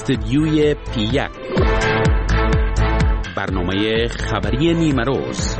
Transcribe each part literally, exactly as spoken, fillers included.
استدیوی پی یک، برنامه خبری نیمه روز.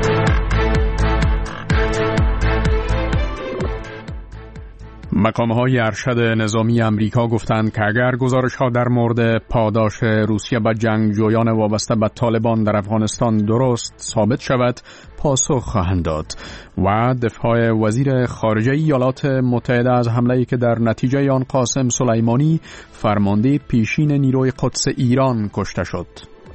مقام‌های ارشد نظامی آمریکا گفتند که اگر گزارش‌ها در مورد پاداش روسیه به جنگجویان وابسته به طالبان در افغانستان درست ثابت شود، پاسخ خواهند داد. و دفاع وزیر خارجه ایالات متحده از حمله‌ای که در نتیجه آن قاسم سلیمانی فرمانده پیشین نیروی قدس ایران کشته شد.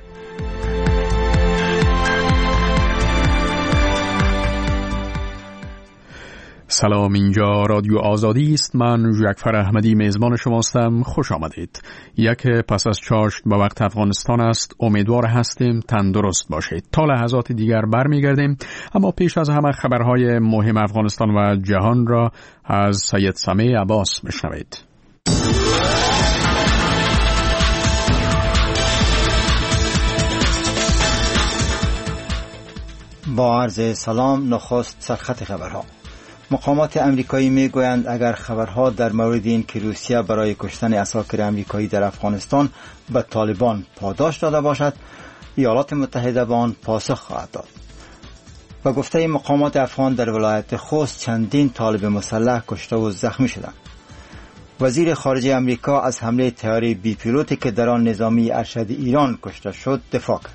سلام، اینجا رادیو آزادی است. من جعفر احمدی میزبان شماستم. خوش آمدید. یک پس از چاشت به وقت افغانستان است. امیدوار هستیم تندرست باشید. تا لحظات دیگر برمیگردیم، اما پیش از همه خبرهای مهم افغانستان و جهان را از سید سمیع عباس بشنوید. با عرض سلام، نخست سرخط خبرها. مقامات امریکایی میگویند اگر خبرها در مورد این که روسیه برای کشتن عساکر امریکایی در افغانستان به طالبان پاداش داده باشد، ایالات متحده به آن پاسخ خواهد داد. و گفته مقامات افغان در ولایت خوست چندین طالب مسلح کشته و زخمی شدند. وزیر خارجه امریکا از حمله طیاره بی پیلوتی که در آن نظامی ارشد ایران کشته شد دفاع کرد.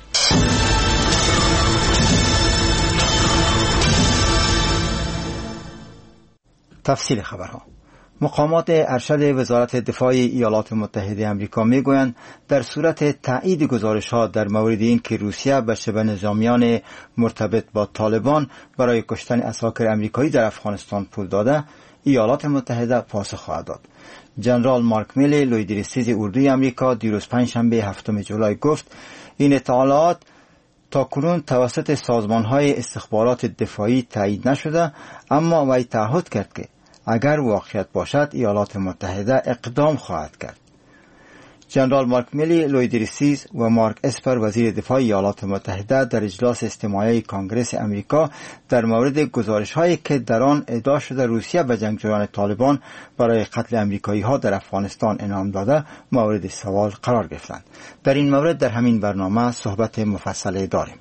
تفصیل خبرها. مقامات ارشد وزارت دفاع ایالات متحده آمریکا میگویند در صورت تایید گزارش‌ها در مورد این که روسیه به شبه نظامیان مرتبط با طالبان برای کشتن عساکر امریکایی در افغانستان پول داده، ایالات متحده پاسخ خواهد داد. جنرال مارک میلی، لویدرسیز اردوی آمریکا، دیروز پنجشنبه هفتم جولای گفت این اطلاعات تاکنون توسط سازمان‌های استخبارات دفاعی تایید نشده، اما وی تعهد کرد که اگر واقعیت باشد ایالات متحده اقدام خواهد کرد. جنرال مارک میلی، لویدرسیز و مارک اسپر، وزیر دفاع ایالات متحده، در اجلاس استماعی کنگره امریکا در مورد گزارش‌هایی که در آن ادعا شده روسیه به جنگجویان طالبان برای قتل امریکایی‌ها در افغانستان انعام داده مورد سوال قرار گرفتند. در این مورد در همین برنامه صحبت مفصل داریم.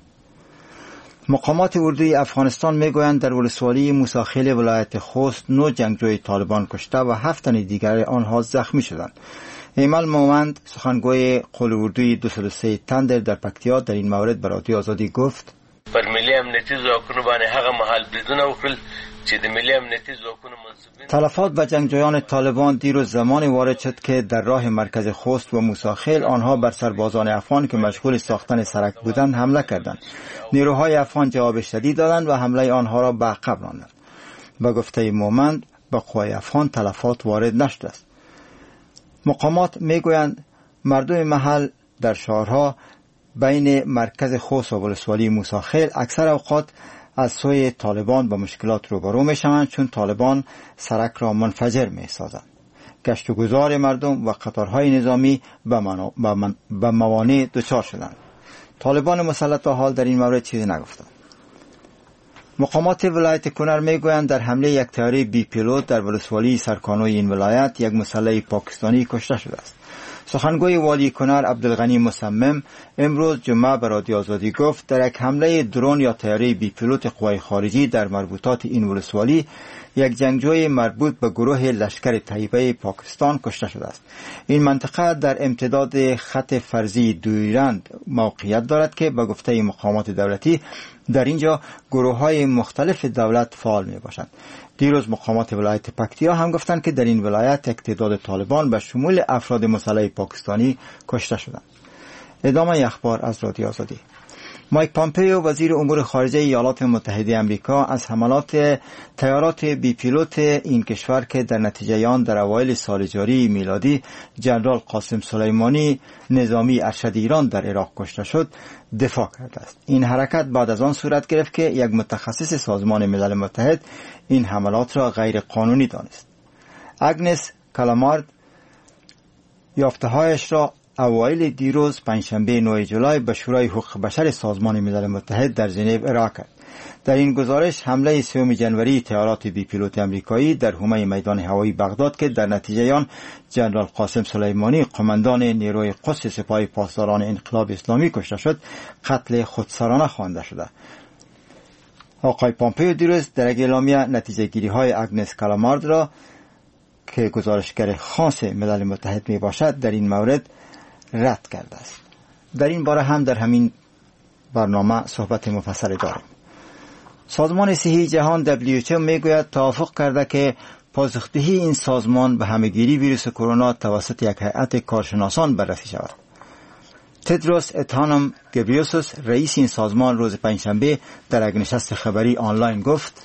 مقامات اردوی افغانستان میگویند در ولسوالی موسی ولایت خوست نو جنگجوی طالبان کشته و هفت تن دیگر آنها زخمی شدند. ایمل مومند، سخنگوی قول اردوی دویست و سه تندر در پکتیا، در این مورد به رادیو آزادی گفت: پر ملی امنیتی ځواکونو باندې هغه محل بریدونه وکړل چې د ملی امنیتی ځواکونو منسوبین تلفات به جنگجویان طالبان دیروز زمانی وارد شد که در راه مرکز خوست و موسی آنها بر سربازان افغان که مشغول ساختن سرک بودند حمله کردند. نیروهای افغان جواب شدید دادند و حمله آنها را به عقب راندند. به گفته مومند به قوای افغان تلفات وارد نشده است. مقامات میگویند مردم محل در شهرها بین مرکز خوست و ولسوالی موسی اکثر اوقات از سوی طالبان با مشکلات روبرو میشوند، چون طالبان سرک را منفجر میسازند. گشت و گذار مردم و قطارهای نظامی به موانع دچار شدند. طالبان مسلح تا حال در این مورد چیزی نگفتند. مقامات ولایت کنر میگویند در حمله یک طیاره بی پیلوت در ولسوالی سرکانوی این ولایت یک مسلح پاکستانی کشته شده است. سخنگوی والی کنر عبدالغنی مصمم امروز جمعه به رادیو آزادی گفت در یک حمله درون یا طیاره بی پیلوت قوای خارجی در مربوطات این ولسوالی یک جنگجوی مربوط به گروه لشکر طیبه پاکستان کشته شده است. این منطقه در امتداد خط فرضی دویرند موقعیت دارد که به گفته مقامات دولتی در اینجا گروه‌های مختلف دولت فعال میباشند. دیروز مقامات ولایت پکتیا هم گفتند که در این ولایت یک تعداد طالبان به شمول افراد مسلح پاکستانی کشته شدند. ادامه اخبار از رادیو آزادی. مایک پامپیو، وزیر امور خارجه ایالات متحده آمریکا، از حملات طیارات بی پیلوت این کشور که در نتیجه آن در اوایل سال جاری میلادی جنرال قاسم سلیمانی نظامی ارشد ایران در عراق کشته شد دفاع کرده است. این حرکت بعد از آن صورت گرفت که یک متخصص سازمان ملل متحد این حملات را غیر قانونی دانست. اگنس کالامارد یافته‌هایش را اوایل دیروز پنجشنبه نهم جولای به شورای حقوق بشر سازمان ملل متحد در ژنو ارائه کرد. در این گزارش حمله سوم جنوری طیارات بی پیلوت امریکایی در حومه میدان هوایی بغداد که در نتیجه آن جنرال قاسم سلیمانی قماندان نیروی قدس سپاه پاسداران انقلاب اسلامی کشته شد قتل خودسرانه خوانده شده. آقای پامپئو دیروز در اعلامیه نتیجه گیری های اگنس کالامارد را که گزارشگر خاص ملل متحد می باشد در این مورد رد کرده است. در این باره هم در همین برنامه صحبت مفصل داریم. سازمان صحی جهان دبلیو اچ او می گوید توافق کرده که پاسخدهی این سازمان به همهگیری ویروس کرونا توسط یک هیئت کارشناسان بررسی شود. تدروس ادهانم گبریوسوس رئیس این سازمان روز پنجشنبه در یک نشست خبری آنلاین گفت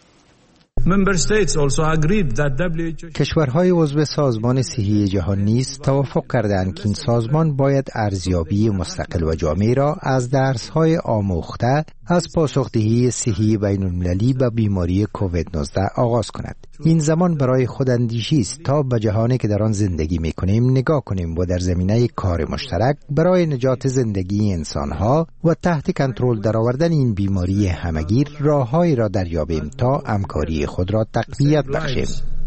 کشورهای عضو سازمان صحی جهان نیز توافق کردند که این سازمان باید ارزیابی مستقل و جامع را از درس‌های آموخته از پاسخدهی صحی بین المللی به بیماری کووید نوزده آغاز کند. این زمان برای خوداندیشی است تا به جهانی که در آن زندگی می‌کنیم نگاه کنیم و در زمینه کار مشترک برای نجات زندگی انسان‌ها و تحت کنترل درآوردن این بیماری همگیر راه‌هایی را دریابیم تا همکاری خود را تقویت بخشیم.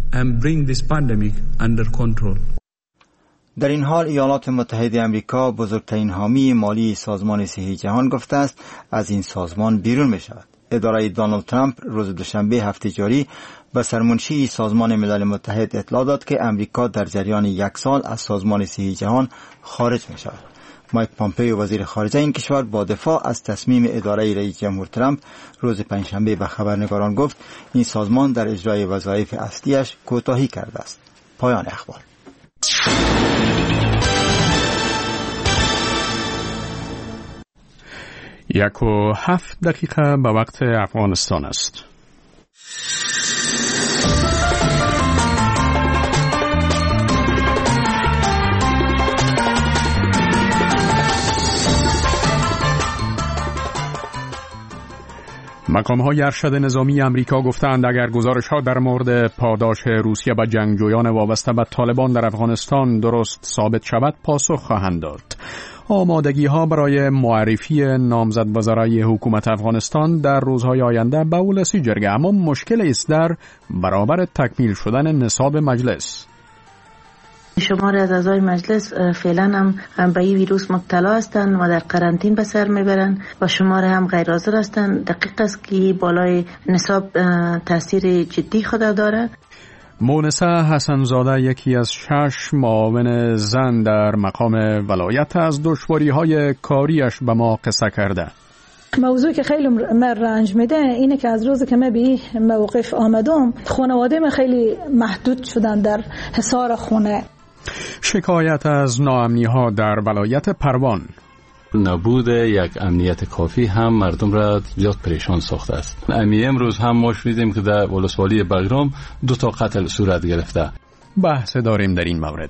در این حال ایالات متحده آمریکا بزرگترین حامی مالی سازمان صحی جهان گفته است از این سازمان بیرون می شود. اداره دونالد ترامپ روز دوشنبه هفته جاری به سرمنشی سازمان ملل متحد اطلاع داد که امریکا در جریان یک سال از سازمان صحی جهان خارج می شود. مایک پامپئو وزیر خارجه این کشور با دفاع از تصمیم اداره رئیس جمهور ترامپ روز پنجشنبه به خبرنگاران گفت این سازمان در اجرای وظایف اصلیش کوتاهی کرده است. پایان اخبار. یک و هفت دقیقه به وقت افغانستان است. مقام‌های ارشد نظامی امریکا گفتند اگر گزارش‌ها در مورد پاداش روسیه به جنگجویان وابسته به طالبان در افغانستان درست ثابت شود پاسخ خواهند داد. آمادگی‌ها برای معرفی نامزد وزرای حکومت افغانستان در روزهای آینده به اولسی جرگه، اما مشکل است در برابر تکمیل شدن نصاب مجلس. شمار از اعضای مجلس فعلا هم به این ویروس مبتلا هستند و در قرنطین به سر میبرند و شمار هم غیر حاضر هستند. دقیق است که بالای نصاب تاثیر جدی خود دارد. مونسه حسنزاده یکی از شش معاون زن در مقام ولایت از دشواری‌های کاریش به ما قصه کرده. موضوعی که خیلی من رنج میده اینه که از روزی که من به موقف آمدم خانواده من خیلی محدود شدن در حصار خونه. شکایت از ناامنی‌ها در ولایت پروان. نبود یک امنیت کافی هم مردم را زیاد پریشان ساخته است. امی امروز هم ما شنیدیم که در ولسوالی بغرام دو تا قتل صورت گرفته. بحث داریم در این مورد.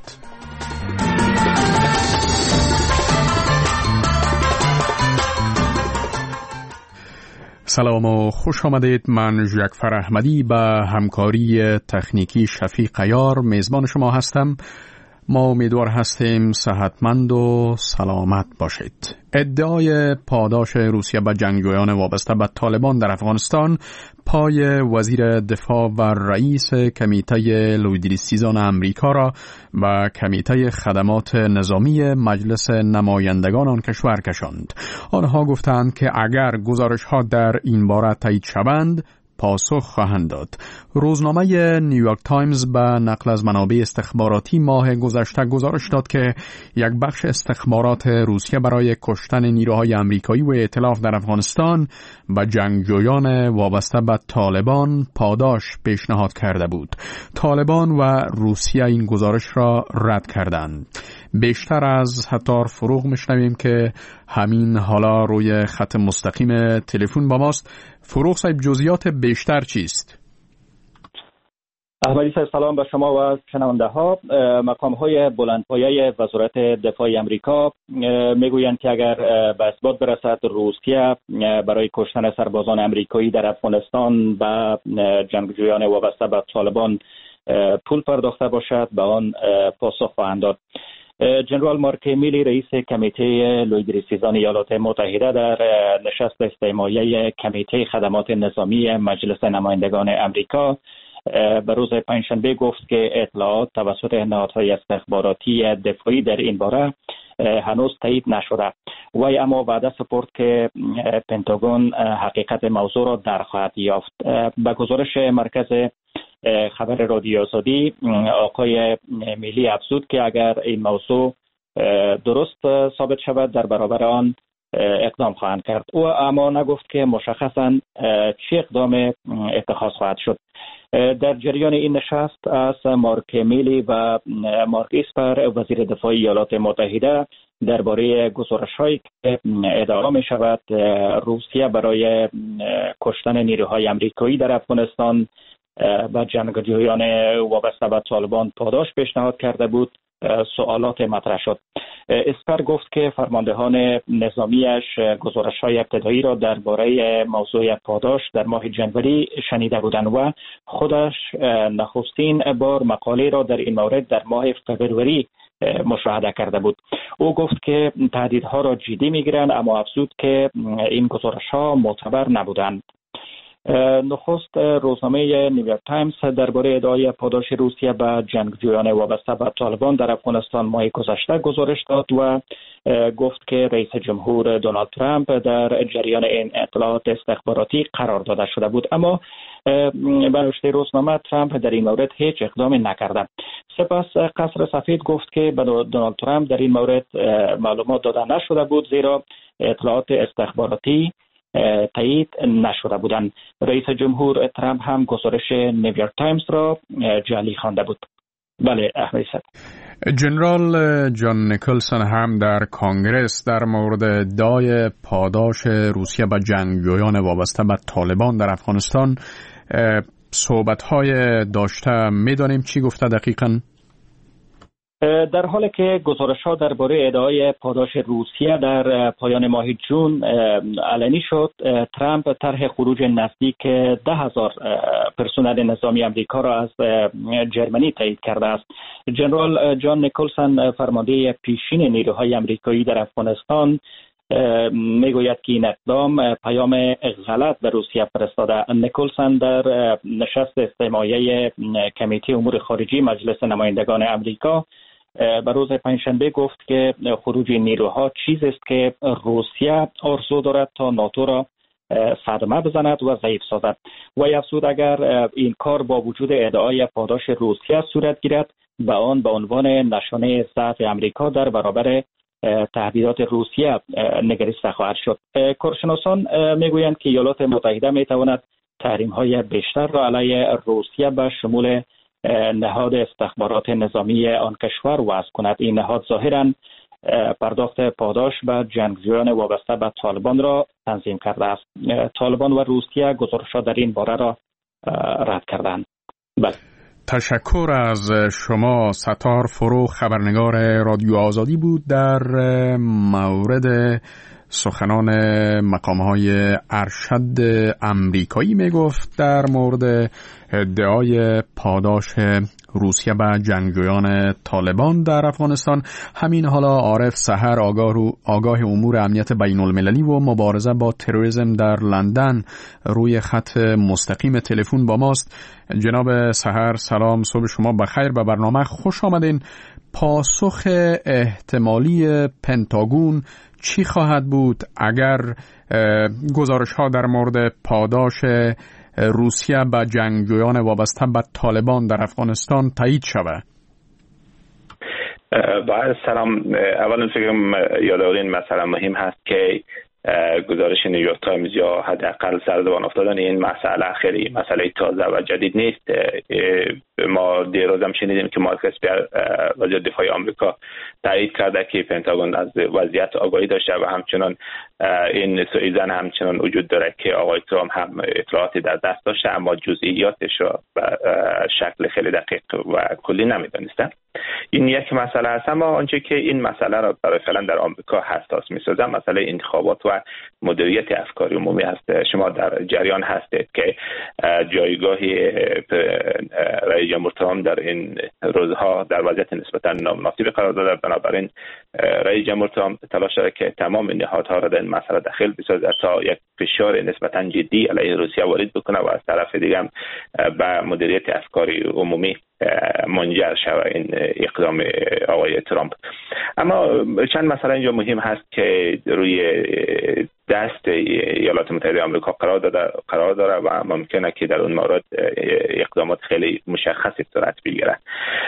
سلام و خوش آمدید. من جعفر احمدی به همکاری تکنیکی شفیق عیار میزبان شما هستم. ما امیدوار هستیم صحتمند و سلامت باشید. ادعای پاداش روسیه به جنگجویان وابسته به طالبان در افغانستان پای وزیر دفاع و رئیس کمیته لویدریستیزان امریکا را و کمیته خدمات نظامی مجلس نمایندگان آن کشور کشاند. آنها گفتند که اگر گزارش‌ها در این باره تایید شوند پاسخ خواهند داد. روزنامه نیویورک تایمز به نقل از منابع استخباراتی ماه گذشته گزارش داد که یک بخش استخبارات روسیه برای کشتن نیروهای امریکایی و ائتلاف در افغانستان به جنگجویان وابسته به طالبان پاداش پیشنهاد کرده بود. طالبان و روسیه این گزارش را رد کردند. بیشتر از هتار فروغ میشنویم که همین حالا روی خط مستقیم تلفن با ماست. فروغ صاحب، جزئیات بیشتر چیست؟ احمدی صاحب سلام به شما و شنونده ها. مقام های بلندپایه وزارت دفاع امریکا میگویند که اگر به اثبات برسد روسیه برای کشتن سربازان امریکایی در افغانستان به جنگجویان وابسته به طالبان پول پرداخته باشد به آن پاسخ خواهند داد. جنرال مارک میلی رئیس کمیته لویدریسیزان ایالات متحده در نشست استماعی کمیته خدمات نظامی مجلس نمایندگان امریکا به روز پنجشنبه گفت که اطلاعات توسط نهادهای استخباراتی دفاعی در این باره هنوز تایید نشده. وی اما وعده سپرد که پنتاگون حقیقت موضوع را در خواهد یافت. به گزارش مرکز خبر رادیو آزادی، آقای میلی افزود که اگر این موضوع درست ثابت شود در برابر آن اقدام خواهند کرد. او اما نگفت که مشخصاً چه اقدام اتخاذ خواهد شد. در جریان این نشست از مارک میلی و مارک اسپر وزیر دفاع ایالات متحده درباره گزارش‌هایی که ادعا می شود روسیه برای کشتن نیروهای آمریکایی در افغانستان و جنگجویان وابسته به طالبان پاداش پیشنهاد کرده بود سوالات مطرح شد. اسپر گفت که فرماندهان نظامیش گزارش‌های ابتدایی را درباره موضوع پاداش در ماه جنوری شنیده بودند و خودش نخستین بار مقاله را در این مورد در ماه فبروری مشاهده کرده بود. او گفت که تهدیدها را جدی می‌گیرند، اما افزود که این گزارش‌ها معتبر نبودند. نخست روزنامه نیویورک تایمز درباره ادعای پاداش روسیه به جنگجویان وابسته به طالبان در افغانستان ماه گذشته گزارش داد و گفت که رئیس جمهور دونالد ترامپ در جریان این اطلاعات استخباراتی قرار داده شده بود، اما به نوشته روزنامه ترامپ در این مورد هیچ اقدامی نکرده. سپس قصر سفید گفت که به دونالد ترامپ در این مورد معلومات داده نشده بود زیرا اطلاعات استخباراتی تایید نشده بودند. رئیس جمهور ترامپ هم گزارش نیویورک تایمز را جعلی خوانده بود. بله احمد صاحب. جنرال جان نیکلسون هم در کانگرس در مورد ادعای پاداش روسیه به جنگجویان وابسته به طالبان در افغانستان صحبت‌های داشته. می‌دانیم چی گفته دقیقاً؟ در حالی که گزارش‌ها درباره ادعای پاداش روسیه در پایان ماه جون علنی شد، ترامپ طرح خروج نزدیک ده هزار پرسنل نظامی آمریکا را از جرمنی تایید کرده است. جنرال جان نیکلسون فرمانده پیشین نیروهای آمریکایی در افغانستان میگوید که این اقدام پیام غلط به روسیه فرستاده. نیکلسون در نشست استماعی کمیته امور خارجی مجلس نمایندگان آمریکا به روز پنجشنبه گفت که خروج نیروها چیزی است که روسیه آرزو دارد تا ناتو را صدمه بزند و ضعیف سازد. و افزود اگر این کار با وجود ادعای پاداش روسیه صورت گیرد، به آن به عنوان نشانه ضعف آمریکا در برابر تهدیدات روسیه نگریسته خواهد شد. کارشناسان میگویند که ایالات متحده میتواند تحریم‌های بیشتر را علیه روسیه به شمول نهاد استخبارات نظامی آن کشور وضع کند. این نهاد ظاهراً پرداخت پاداش به جنگجویان وابسته به طالبان را تنظیم کرده است. طالبان و روسیه گزارش‌ها در این باره را رد کردند. بله. تشکر از شما. ستار فرو خبرنگار رادیو آزادی بود در مورد سخنان مقام‌های ارشد امریکایی میگفت در مورد ادعای پاداش روسیه به جنگجویان طالبان در افغانستان. همین حالا عارف سحر آگاه, آگاه امور امنیت بین المللی و مبارزه با تروریسم در لندن روی خط مستقیم تلفن با ماست. جناب سحر سلام، صبح شما بخیر، به برنامه خوش آمدین. پاسخ احتمالی پنتاگون چی خواهد بود اگر گزارش ها در مورد پاداش روسیه به جنگجویان وابسته به طالبان در افغانستان تایید شود؟ با سلام، اولا فکرم یادآور این مسئله مهم هست که گزارش نیویورک تایمز یا حداقل سرزبان افتادن این مسئله خیلی مسئله تازه و جدید نیست. ما دیروز هم شنیدیم که مارک اسپر وزیر دفاع آمریکا تایید کرده که پنتاگون از وضعیت آگاهی داشته و همچنان این سوئیزن همچنان وجود داره که آقای ترامپ هم اطلاعاتی در دست داشته اما جزئیاتش را به شکل خیلی دقیق و کلی نمیدانستن. این یک مسئله است. اما آنچه که این مسئله را برای فعلا در آمریکا حساس می‌سازه مسئله انتخابات و مدیریت افکار عمومی است. شما در جریان هستید که جایگاهی رئیس جمهور ترامپ در این روزها در وضعیت نسبتاً نامناسبی قرار داده. بنابراین رئیس جمهور ترامپ تلاش دارد که تمام نهادها را در این مسئله دخیل بسازد تا یک فشار نسبتاً جدی علیه روسیه وارد بکنه و از طرف دیگه هم به مدیریت افکار عمومی منجر شود این اقدام آقای ترامپ. اما چند مسئله اینجا مهم هست که روی دست ایالات متحده آمریکا قرار داده قرار داره و ممکنه که در اون مورد اقدامات خیلی مشخصی صورت بگیره.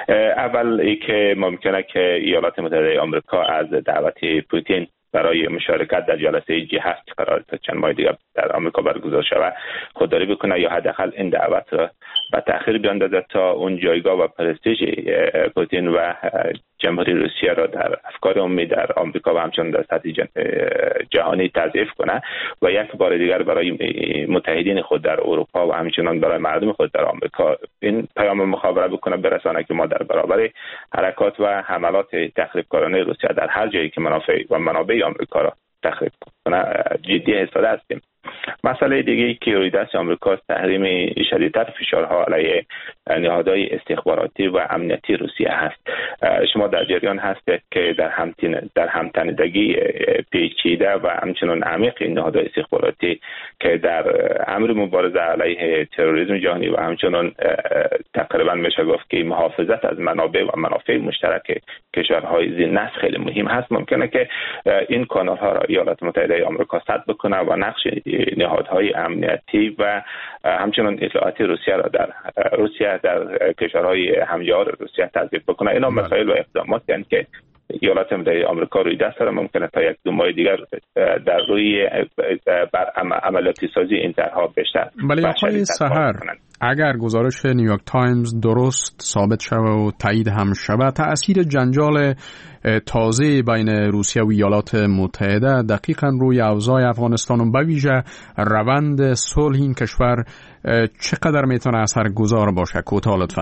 اول ای که ممکنه که ایالات متحده آمریکا از دعوت پوتین برای مشارکت در جلسه جی هفت قرار تا چند ماه دیگر در آمریکا برگزار شود خودداری بکنه یا حداقل این دعوت را به تأخیر بیاندازد تا اون جایگاه و پرستیژ پوتین و جمهوری روسیه را در افکار عمومی در آمریکا و همچنین در سطح جهانی تضعیف کنه و یک بار دیگر برای متحدین خود در اروپا و همچنین برای مردم خود در آمریکا این پیام مخابره بکنه برسانه که ما در برابر حرکات و حملات تخریبکارانه روسیه در هر جایی که منافع و منابع آمریکا را تخریب کنه جدی ایستاده هستیم. مسئله دیگه که روی دست آمریکا تحریم شدیدتر فشارها علیه نهادهای استخباراتی و امنیتی روسیه هست. شما در جریان هستید که در همتن در همتنیدگی پیچیده و همچنین عمیق این نهادهای استخباراتی که در امر مبارزه علیه تروریسم جهانی و همچنین تقریبا میشه گفت که محافظت از منابع و منافع مشترک کشورهای ذی‌نسل خیلی مهم هست. ممکنه که این کانال‌ها را ایالات متحده آمریکا سد بکنه و نقش نهادهای امنیتی و همچنین اطلاعاتی روسیه را در روسیه در کشورهای همجوار روسیه تضعیف بکنه. اینا مسائل و اقداماتی هستند که ایالات متحده آمریکا روی دست داره. ممکنه تا یک دو ماه دیگر در روی بر عملیاتی سازی این طرحها بیشتر. ولی آقای سحر، اگر گزارش نیویورک تایمز درست ثابت شود و تایید هم شود، تأثیر جنجال تازه بین روسیه و ایالات متحده دقیقاً روی اوضاع افغانستان و به ویژه روند صلح این کشور چقدر میتونه اثرگذار باشه؟ کوتاه لطفاً.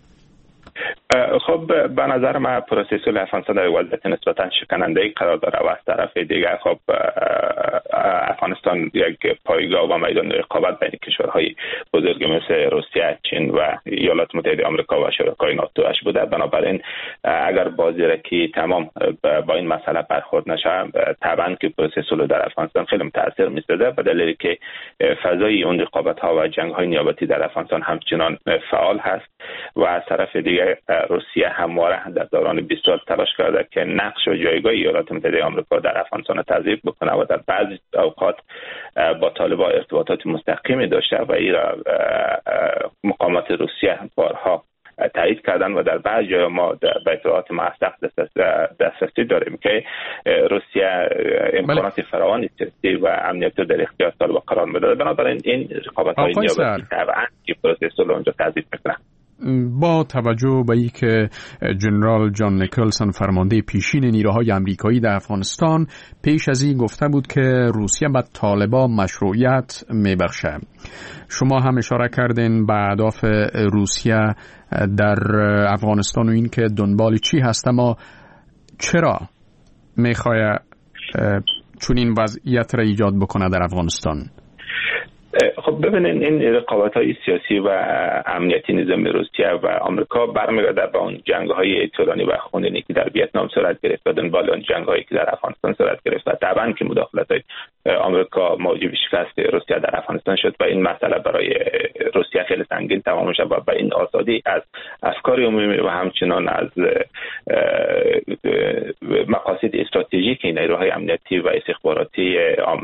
خب به نظر من پروسه صلح افغانستان در وضعیت نسبتاً شکننده‌ای قرار داره و از طرف دیگر خب افغانستان یک پایگاه و میدان رقابت بین کشورهای بزرگ مثل روسیه، چین و ایالات متحده آمریکا و شرکای ناتوش بوده. بنابراین اگر بازیرکی تمام با این مسئله برخورد نشه، طبعاً که پروسه صلح در افغانستان خیلی متاثر می‌سازه، به دلیلی که فضای اون رقابت‌ها و جنگ‌های نیابتی در افغانستان همچنان فعال هست و از طرف دیگر روسیه همواره در دوران بیست سال تلاش کرده که نقش و جایگاه ایالات متحده آمریکا در افغانستان تضعیف بکنه و در بعضی اوقات با طالبان ارتباطات مستقیمی داشته و این را مقامات روسیه بارها تایید کردن و در بعض جای ما به اطلاعات موثق دسترسی داریم که روسیه امکانات فراوانی سیاسی و امنیتی در اختیار طالبان قرار میده. بنابراین این رقابت‌های نیابتی طبعاً که پروسه صلح اونجا تضعیف میکنه. با توجه به اینکه جنرال جان نیکلسون فرمانده پیشین نیروهای آمریکایی در افغانستان پیش از این گفته بود که روسیه به طالبان مشروعیت میبخشه، شما هم اشاره کردین به اهداف روسیه در افغانستان و این که دنبال چی هست، اما چرا میخواد چون این وضعیت را ایجاد بکنه در افغانستان؟ خب ببینید این رقابت‌های سیاسی و امنیتی نظامی روسیه و آمریکا برمیگرده به اون جنگ‌های طولانی و خونینی که در ویتنام صورت گرفت و دنبال اون جنگ‌هایی که در افغانستان صورت گرفت و طبعاً که مداخلت‌های آمریکا موجب شکست روسیه در افغانستان شد و این مسئله برای روسیه خیلی سنگین تمام شد و به این آزادی از افکار عمومی و همچنان از مقاصد استراتژیک نیروهای امنیتی و استخباراتی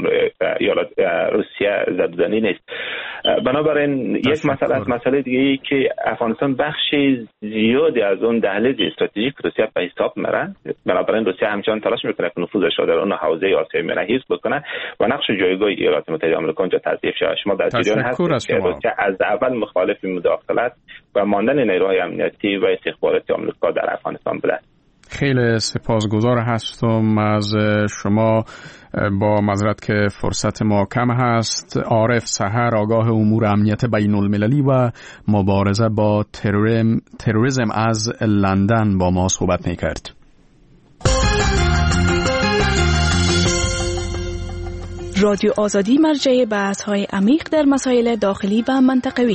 روسیه زدودنی نیست. بنابراین یک مسئله از مسئله دیگه ای که افغانستان بخش زیادی از اون دهلیز استراتژیک روسیه به حساب میره. بنابراین روسیه همچنان تلاش میکنه که نفوذش را در اون حوزه آسیای میانه حفظ بکنه و نقش و جایگاه ایالات متحده آمریکا اونجا تضعیف شه. شما در جریان هستید که روسیه از اول مخالف مداخلت و ماندن نیروهای امنیتی و استخباراتی آمریکا در افغانستان بوده. خیلی سپاسگزار هستم از شما با معذرت که فرصت ما کم هست، عارف سحر آگاه امور امنیت بین المللی و مبارزه با تروریسم از لندن با ما صحبت می‌کرد. رادیو آزادی مرجع بحث‌های عمیق در مسائل داخلی و منطقوی.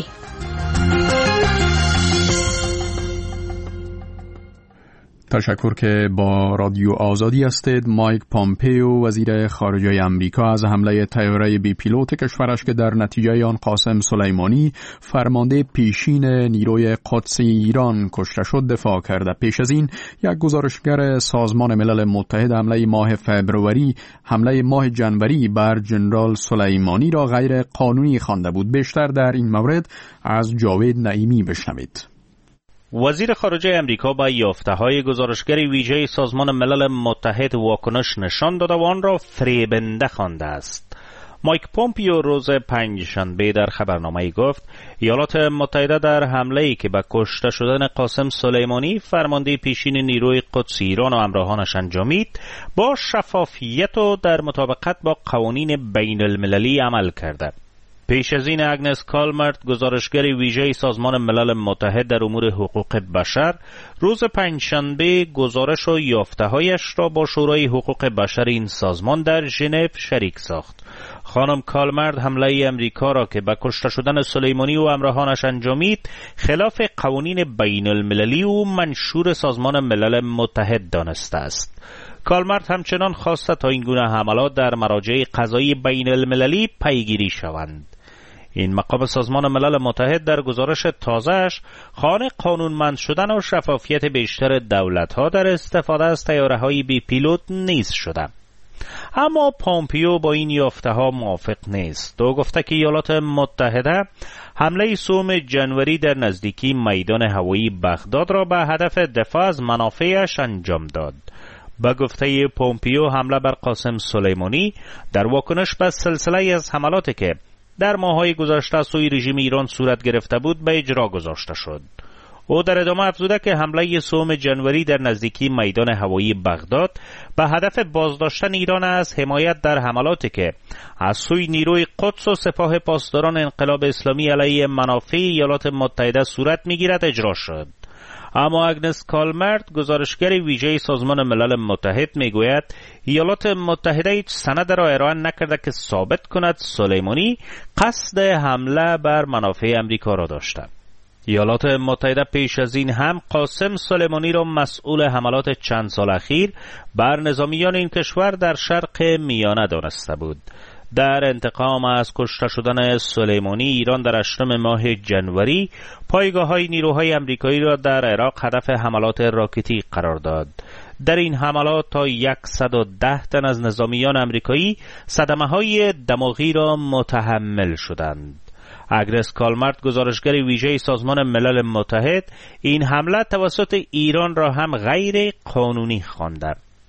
تشکر که با رادیو آزادی هستید. مایک پامپیو وزیر خارجه آمریکا از حمله طیاره بی پیلوت کشورش که در نتیجه آن قاسم سلیمانی فرمانده پیشین نیروی قدسی ایران کشته شد دفاع کرده. پیش از این یک گزارشگر سازمان ملل متحد حمله ماه فبروری حمله ماه جنوری بر جنرال سلیمانی را غیر قانونی خوانده بود. بیشتر در این مورد از جاوید نعیمی بشنوید. وزیر خارجه امریکا با یافته‌های گزارشگر ویژه سازمان ملل متحد واکنش نشان داده و آن را فریبنده خوانده است. مایک پومپیو روز پنجشنبه در خبرنامه‌ای گفت ایالات متحده در حمله‌ای که به کشته شدن قاسم سلیمانی فرمانده پیشین نیروی قدس ایران و همراهانش انجامید با شفافیت و در مطابقت با قوانین بین المللی عمل کرده. پیش از این اگنس کالمرت گزارشگر ویژه سازمان ملل متحد در امور حقوق بشر روز پنجشنبه گزارش و یافته‌هایش را با شورای حقوق بشر این سازمان در ژنو شریک ساخت. خانم کالمرت حمله امریکا را که به کشته شدن سلیمانی و همراهانش انجامید خلاف قوانین بین المللی و منشور سازمان ملل متحد دانسته است. کالمرت همچنان خواسته تا این گونه حملات در مراجع قضایی بین المللی پیگیری شوند. این مقام سازمان ملل متحد در گزارش تازه‌اش خواهان قانونمند شدن و شفافیت بیشتر دولت‌ها در استفاده از طیاره‌های بی پیلوت نیز شده. اما پامپیو با این یافته‌ها موافق نیست. او گفته که ایالات متحده حمله سوم جنوری در نزدیکی میدان هوایی بغداد را به هدف دفاع از منافعش انجام داد. با گفته پومپیو حمله بر قاسم سلیمانی در واکنش به سلسله از حملاتی که در ماه‌های گذشته سوی رژیم ایران صورت گرفته بود به اجرا گذاشته شد. او در ادامه افزوده که حمله سوم جنوری در نزدیکی میدان هوایی بغداد به هدف بازداشتن ایران از حمایت در حملاتی که از سوی نیروی قدس و سپاه پاسداران انقلاب اسلامی علیه منافع ایالات متحده صورت می‌گیرد اجرا شد. اما اگنس کالمرت گزارشگر ویژه سازمان ملل متحد میگوید ایالات متحده هیچ سند را ارائه نکرده که ثابت کند سلیمانی قصد حمله بر منافع امریکا را داشته. ایالات متحده پیش از این هم قاسم سلیمانی را مسئول حملات چند سال اخیر بر نظامیان این کشور در شرق میانه دانسته بود. در انتقام از کشته شدن سلیمانی ایران در هشتم ماه جنوری پایگاه‌های نیروهای آمریکایی را در عراق هدف حملات راکتی قرار داد. در این حملات تا صد و ده تن از نظامیان آمریکایی صدمه‌های دماغی را متحمل شدند. اگنس کالمرت گزارشگر ویژه سازمان ملل متحد این حمله توسط ایران را هم غیر قانونی خوانده.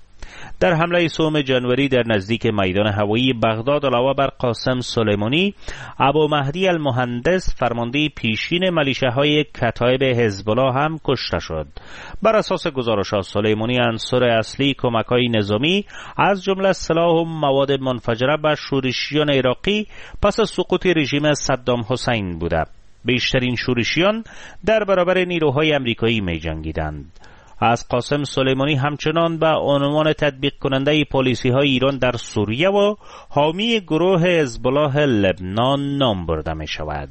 در حمله سوم جنوری در نزدیک میدان هوایی بغداد علاوه بر قاسم سلیمانی، ابو مهدی المهندس فرمانده پیشین ملیشه‌های کتایب حزب الله هم کشته شد. بر اساس گزارش‌ها سلیمانی عنصر اصلی کمک‌های نظامی از جمله سلاح و مواد منفجره به شورشیان عراقی پس از سقوط رژیم صدام حسین بوده. بیشترین شورشیان در برابر نیروهای آمریکایی می‌جنگیدند. از قاسم سلیمانی همچنان به عنوان تطبیق کننده پالیسی های ایران در سوریه و حامی گروه حزب الله لبنان نام برده می شود.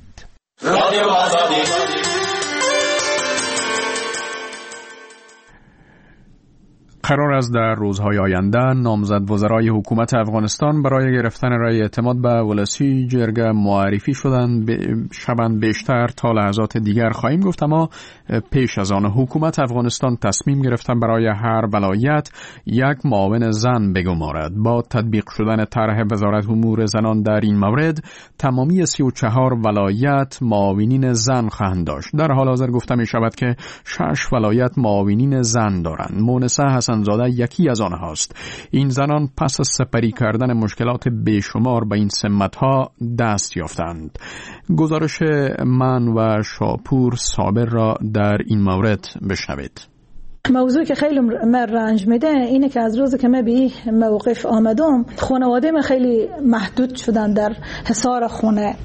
قرار است در روزهای آینده نامزد وزرای حکومت افغانستان برای گرفتن رای اعتماد به ولسی جرگه معرفی شدند. شبن بیشتر تا لحظات دیگر خواهیم گفت، اما پیش از آن حکومت افغانستان تصمیم گرفته برای هر ولایت یک معاون زن بگمارد. با تطبیق شدن طرح وزارت امور زنان در این مورد تمامی سی و چهار ولایت معاونین زن خواهند داشت. در حال حاضر گفته می شود که شش ولایت معاونین زن دارند. مونسه حسن زاده یکی از آنهاست. این زنان پس از سپری کردن مشکلات بیشمار به این سمت‌ها دست یافتند. گزارش من و شاپور صابر را در این مورد بشنوید. موضوعی که خیلی من رنج میده اینه که از روزی که من به این موقف آمدم خانواده من خیلی محدود شدن در حصار خونه.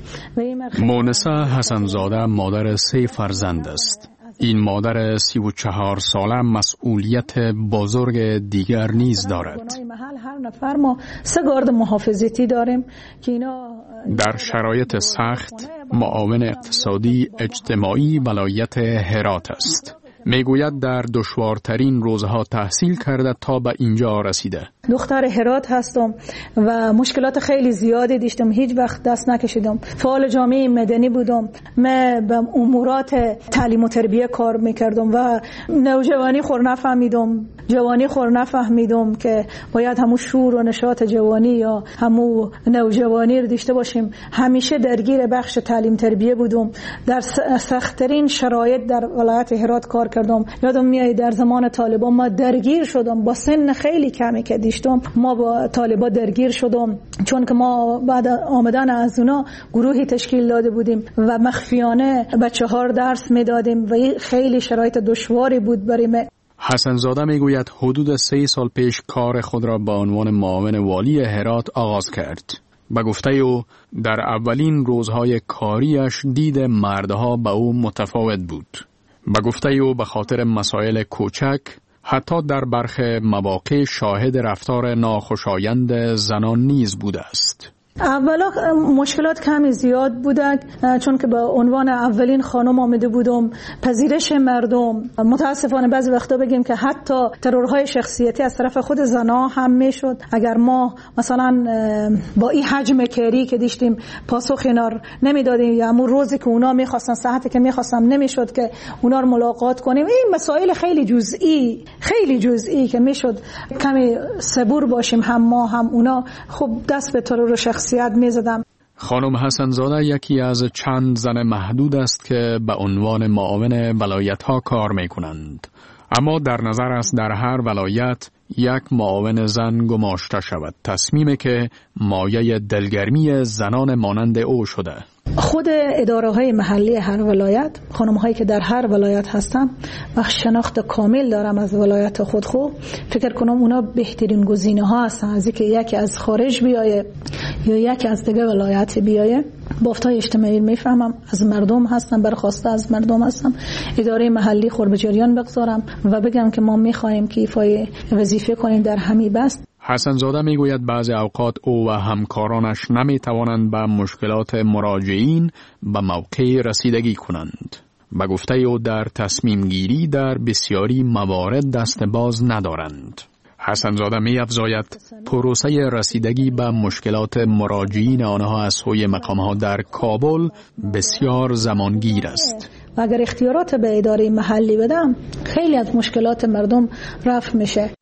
مونسا حسنزاده مادر سه فرزند است. این مادر سی و چهار ساله مسئولیت بزرگ دیگر نیز دارد. محل هر نفر ما سه گارد محافظتی داریم که اینا در شرایط سخت معاون اقتصادی اجتماعی ولایت هرات است. میگوید در دشوارترین روزها تحصیل کرده تا به اینجا رسیده. دختر هرات هستم و مشکلات خیلی زیادی داشتم، هیچ وقت دست نکشیدم. فعال جامعه مدنی بودم، من به امورات تعلیم و تربیه کار میکردم و نوجوانی خور نفهمیدم، جوانی خور نفهمیدم که باید همون شور و نشاط جوانی یا همون نوجوانی رو داشته باشیم. همیشه درگیر بخش تعلیم تربیه بودم، در سخت‌ترین شرایط در ولایت هرات کار کردم. یادم میاد در زمان طالبان ما درگیر شدم، با سن خیلی کمی که داشتم ما با طالبان درگیر شدم، چون که ما بعد آمدن از اونا گروهی تشکیل داده بودیم و مخفیانه بچه‌ها رو درس میدادیم و خیلی شرایط دشواری بود برای ما. حسنزاده میگوید حدود سه سال پیش کار خود را با عنوان معاون والی هرات آغاز کرد. به گفته او در اولین روزهای کاریش دید مردها به او متفاوت بود. به گفته او به خاطر مسائل کوچک حتی در برخی مواقع شاهد رفتار ناخوشایند زنان نیز بوده است. اولا مشکلات کمی زیاد بوده، چون که به عنوان اولین خانم آمده بودم. پذیرش مردم متاسفانه بعضی وقتا بگیم که حتی ترورهای شخصیتی از طرف خود زنها هم میشد. اگر ما مثلا با این حجم کاری که داشتیم پاسخ اینا نمیدادیم یا همون روزی که اونا میخواستن ساعتی که میخواستم نمیشد که اونا رو ملاقات کنیم. این مسائل خیلی جزئی خیلی جزئی که میشد کمی صبور باشیم، هم ما هم اونا. خب دست به ترور شخصیت میزدم. خانم حسنزاده یکی از چند زن محدود است که به عنوان معاون ولایت ها کار می کنند. اما در نظر است در هر ولایت یک معاون زن گماشته شود. تصمیمی که مایه دلگرمی زنان مانند او شده. خود اداره های محلی هر ولایت، خانم هایی که در هر ولایت هستم و شناخت کامل دارم از ولایت خود، خوب فکر کنم اونا بهترین گزینه ها هستن از اینکه یکی از خارج بیایه یا یکی از دیگه ولایت بیایه. بافتای اجتماعی میفهمم، از مردم هستم، برخواسته از مردم هستم. اداره محلی خور به جریان بگذارم و بگم که ما میخواهیم که ایفای وظیفه کنیم در همین بست. حسنزاده میگوید بعضی اوقات او و همکارانش نمیتوانند به مشکلات مراجعین به موقع رسیدگی کنند. به گفته او در تصمیم گیری در بسیاری موارد دست باز ندارند. حسنزاده می افزاید پروسه رسیدگی به مشکلات مراجعین آنها از سوی مقامها در کابل بسیار زمانگیر است. و اگر اختیارات به اداره محلی بدم خیلی از مشکلات مردم رفع میشه.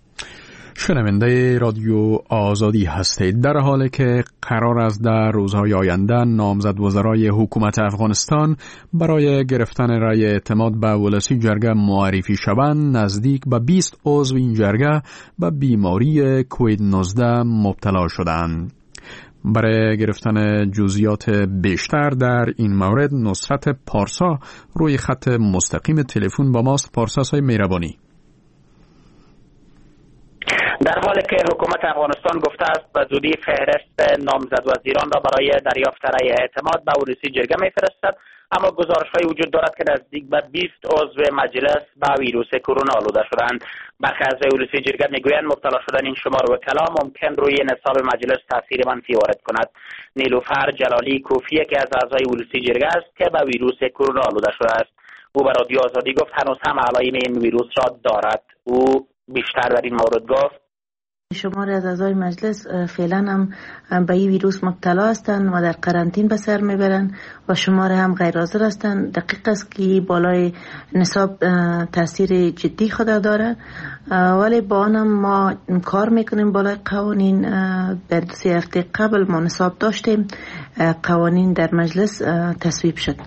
شنونده رادیو آزادی هستید. در حالی که قرار است در روزهای آینده نامزد وزرای حکومت افغانستان برای گرفتن رأی اعتماد به ولسی جرگه معرفی شوند، نزدیک به بیست عضو این جرگه به بیماری کووید نوزده مبتلا شدند. برای گرفتن جزئیات بیشتر در این مورد نصرت پارسا روی خط مستقیم تلفن با ماست. پارسا صاحب مهربانی. در حالی که حکومت افغانستان گفته است به زودی فهرست نامزد وزیران را برای دریافت رأی اعتماد به ولسی جرگه میفرستد، اما گزارش‌هایی وجود دارد که نزدیک به بیست عضو مجلس به ویروس کرونا آلوده شدند. برخی از ولسی جرگه میگویند مبتلا شدن این شمار وکلا ممکن روی نصاب مجلس تاثیر منفی وارد کند. نیلوفر جلالی کوفی که از اعضای ولسی جرگه است که به ویروس کرونا آلوده شده است. او به رادیو آزادی گفت هنوز هم علائم این ویروس را دارد. او بیشتر در این مورد گفت شماری از اعضای مجلس فعلا هم به این ویروس مبتلا هستند و در قرنطین به سر میبرند و شماری هم غیر حاضر هستند. دقیق است که بالای نصاب تاثیر جدی خود داره، ولی با آن هم ما کار میکنیم بالای قوانین. در دو سه هفته قبل ما نصاب داشتیم، قوانین در مجلس تصویب شد.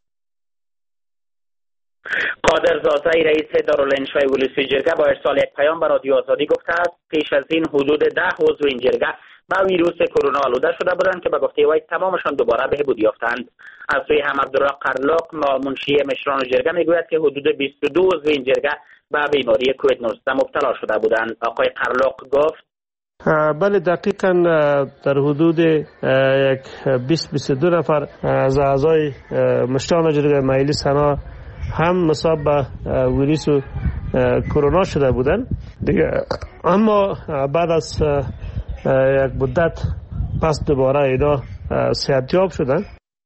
قادر زازای رئیس دارالانشای ولسی جرگه با ارسال یک پیام به رادیو آزادی گفته است پیش از این حدود ده عضو این جرگه با ویروس کرونا آلوده شده بودند که به گفته وی تمامشان دوباره بهبود یافتند. از سوی هم عبدالله قرلاق منشی مشران جرگه میگوید که حدود بیست و دو عضو این جرگه به بیماری کووید نوزده مبتلا شده بودند. آقای قرلاق گفت بله دقیقاً در حدود یک بیست بیست و دو نفر از اعضای مشران جرگه ملی سنا هم مصاب به ویروس کرونا شده بودند دیگه، اما بعد از یک مدت پس دوباره اینا صحتیاب شدند.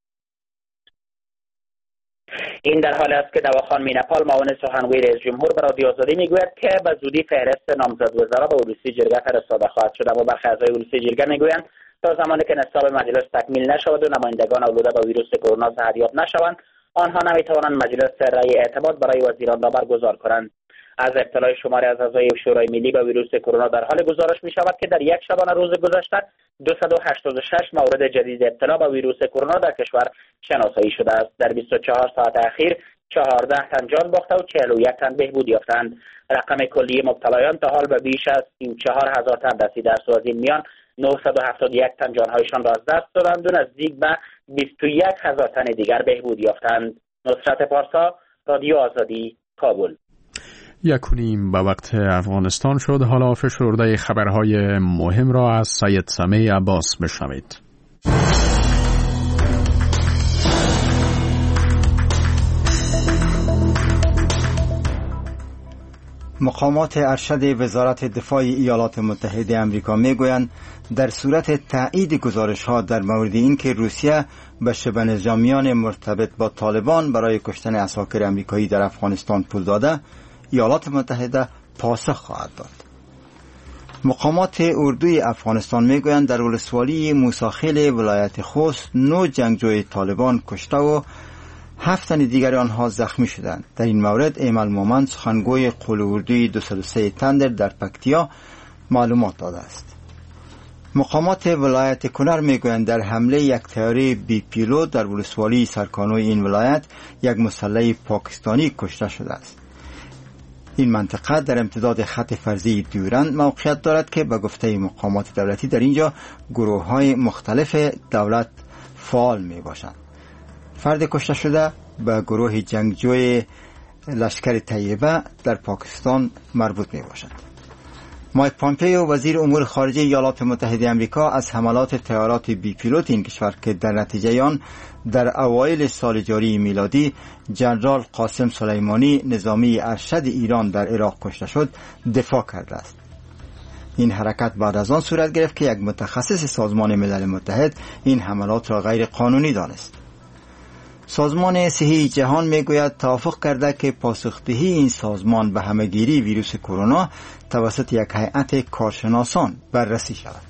این در حال است که دواخان مینپال معاون سخنگوی رئیس جمهور به رادیو آزادی میگوید که به زودی فهرست نامزد وزرا به ولوسی جرگه فرستاده خواهد شد، اما برخی اعضای ولوسی جرگه میگویند تا زمانی که نصاب مجلس تکمیل نشود و نمایندگان آلوده به ویروس کرونا زهریاب نشوند، آنها نمیتوانند مجلس رأی اعتماد برای وزیران را برگزار کنند. از اطلاع شماری از اعضای شورای ملی به ویروس کرونا در حال گزارش می شود که در یک شبانه روز گذشته دویست و هشتاد و شش مورد جدید ابتلا به ویروس کرونا در کشور شناسایی شده است. در بیست و چهار ساعت اخیر چهارده تن جان باخته و چهل و یک تن بهبود یافتند. رقم کلی مبتلایان تا حال به بیش از سی و چهار هزار تن رسیده است و از این میان نهصد و هفتاد و یک تن جانهایشان را از دست دادند و نزدیک به بیست و یک هزار تن دیگر بهبود یافتند. نصرت پارسا، رادیو آزادی، کابل. یک و نیم به وقت افغانستان شد. حالا فشرده خبرهای مهم را از سید سمیع عباس بشنوید. مقامات ارشد وزارت دفاع ایالات متحده آمریکا میگویند در صورت تایید گزارش‌ها در مورد اینکه روسیه به شبه نظامیان مرتبط با طالبان برای کشتن عساکر آمریکایی در افغانستان پول داده، ایالات متحده پاسخ خواهد داد. مقامات اردوی افغانستان میگویند در ولسوالی موساخیل ولایت خوست نو جنگجوی طالبان کشته و هفت تن دیگر آنها زخمی شدند. در این مورد ایمل مومن سخنگوی قول اردوی دویست و سه تندر در پکتیا معلومات داده است. مقامات ولایت کنر میگویند در حمله یک طیاره بی پیلوت در ولسوالی سرکانوی این ولایت یک مسلح پاکستانی کشته شده است. این منطقه در امتداد خط فرضی دیورند موقعیت دارد که به گفته مقامات دولتی در اینجا گروه های مختلف دولت فعال می باشند. فرد کشته شده به گروه جنگجوی لشکر طیبه در پاکستان مربوط می باشد. مایک پامپیو وزیر امور خارجه ایالات متحده آمریکا از حملات طیارات بی پیلوت این کشور که در نتیجه آن در اوایل سال جاری میلادی جنرال قاسم سلیمانی نظامی ارشد ایران در عراق کشته شد دفاع کرده است. این حرکت بعد از آن صورت گرفت که یک متخصص سازمان ملل متحد این حملات را غیر قانونی دانست. سازمان صحی جهان میگوید توافق کرده که پاسخدهی این سازمان به همهگیری ویروس کرونا توسط یک هیئت کارشناسان بررسی شود.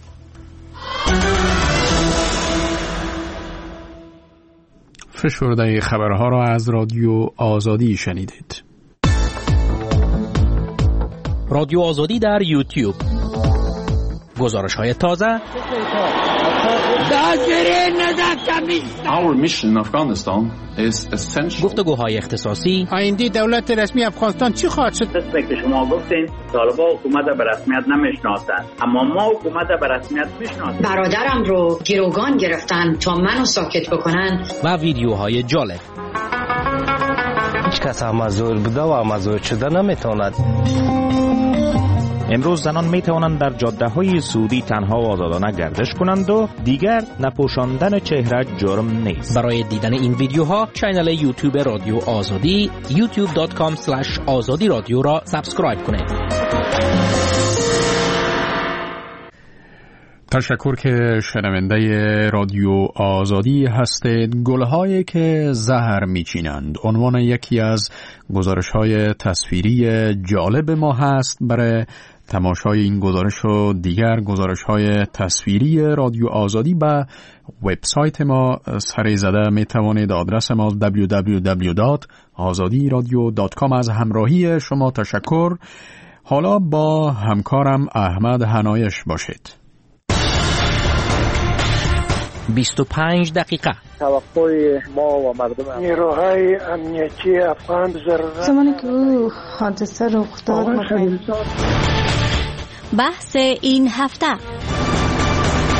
فشرده خبرها را از رادیو آزادی شنیدید. رادیو آزادی در یوتیوب. گزارش های تازه. Our mission in Afghanistan is essential. گفتگوهای اختصاصی. آینده دولت رسمی افغانستان چی خواهد شد؟ مثل که شما گفتین طالبان حکومت به رسمیت نمیشناسند، اما ما حکومت به رسمیت میشناسیم. برادرم رو گروگان گرفتن تا منو ساکت بکنن. و ویدیوهای جالب. هیچ کس مزور بوده و مزور شده نمیتواند. امروز زنان می توانند در جاده های سعودی تنها و آزادانه گردش کنند و دیگر نپوشاندن چهره جرم نیست. برای دیدن این ویدیوها کانال یوتیوب رادیو آزادی یوتیوب دات کام اسلش آزادی رادیو را سابسکرایب کنید. تشکر که شنونده رادیو آزادی هستید. گلهایی که زهر میچینند عنوان یکی از گزارش‌های تصویری جالب ما هست. برای تماشای این گزارش و دیگر گزارش‌های تصویری رادیو آزادی به وبسایت ما سری زده می توانید. آدرس ما دبلیو دبلیو دبلیو دات آزادی رادیو دات کام. از همراهی شما تشکر. حالا با همکارم احمد هنایش باشید. بیست و پنج دقیقه. توقع ما و مردم نیروهای امنیتی افغان ضرورت زمانی که او حادثه رخ داد. بحث این هفته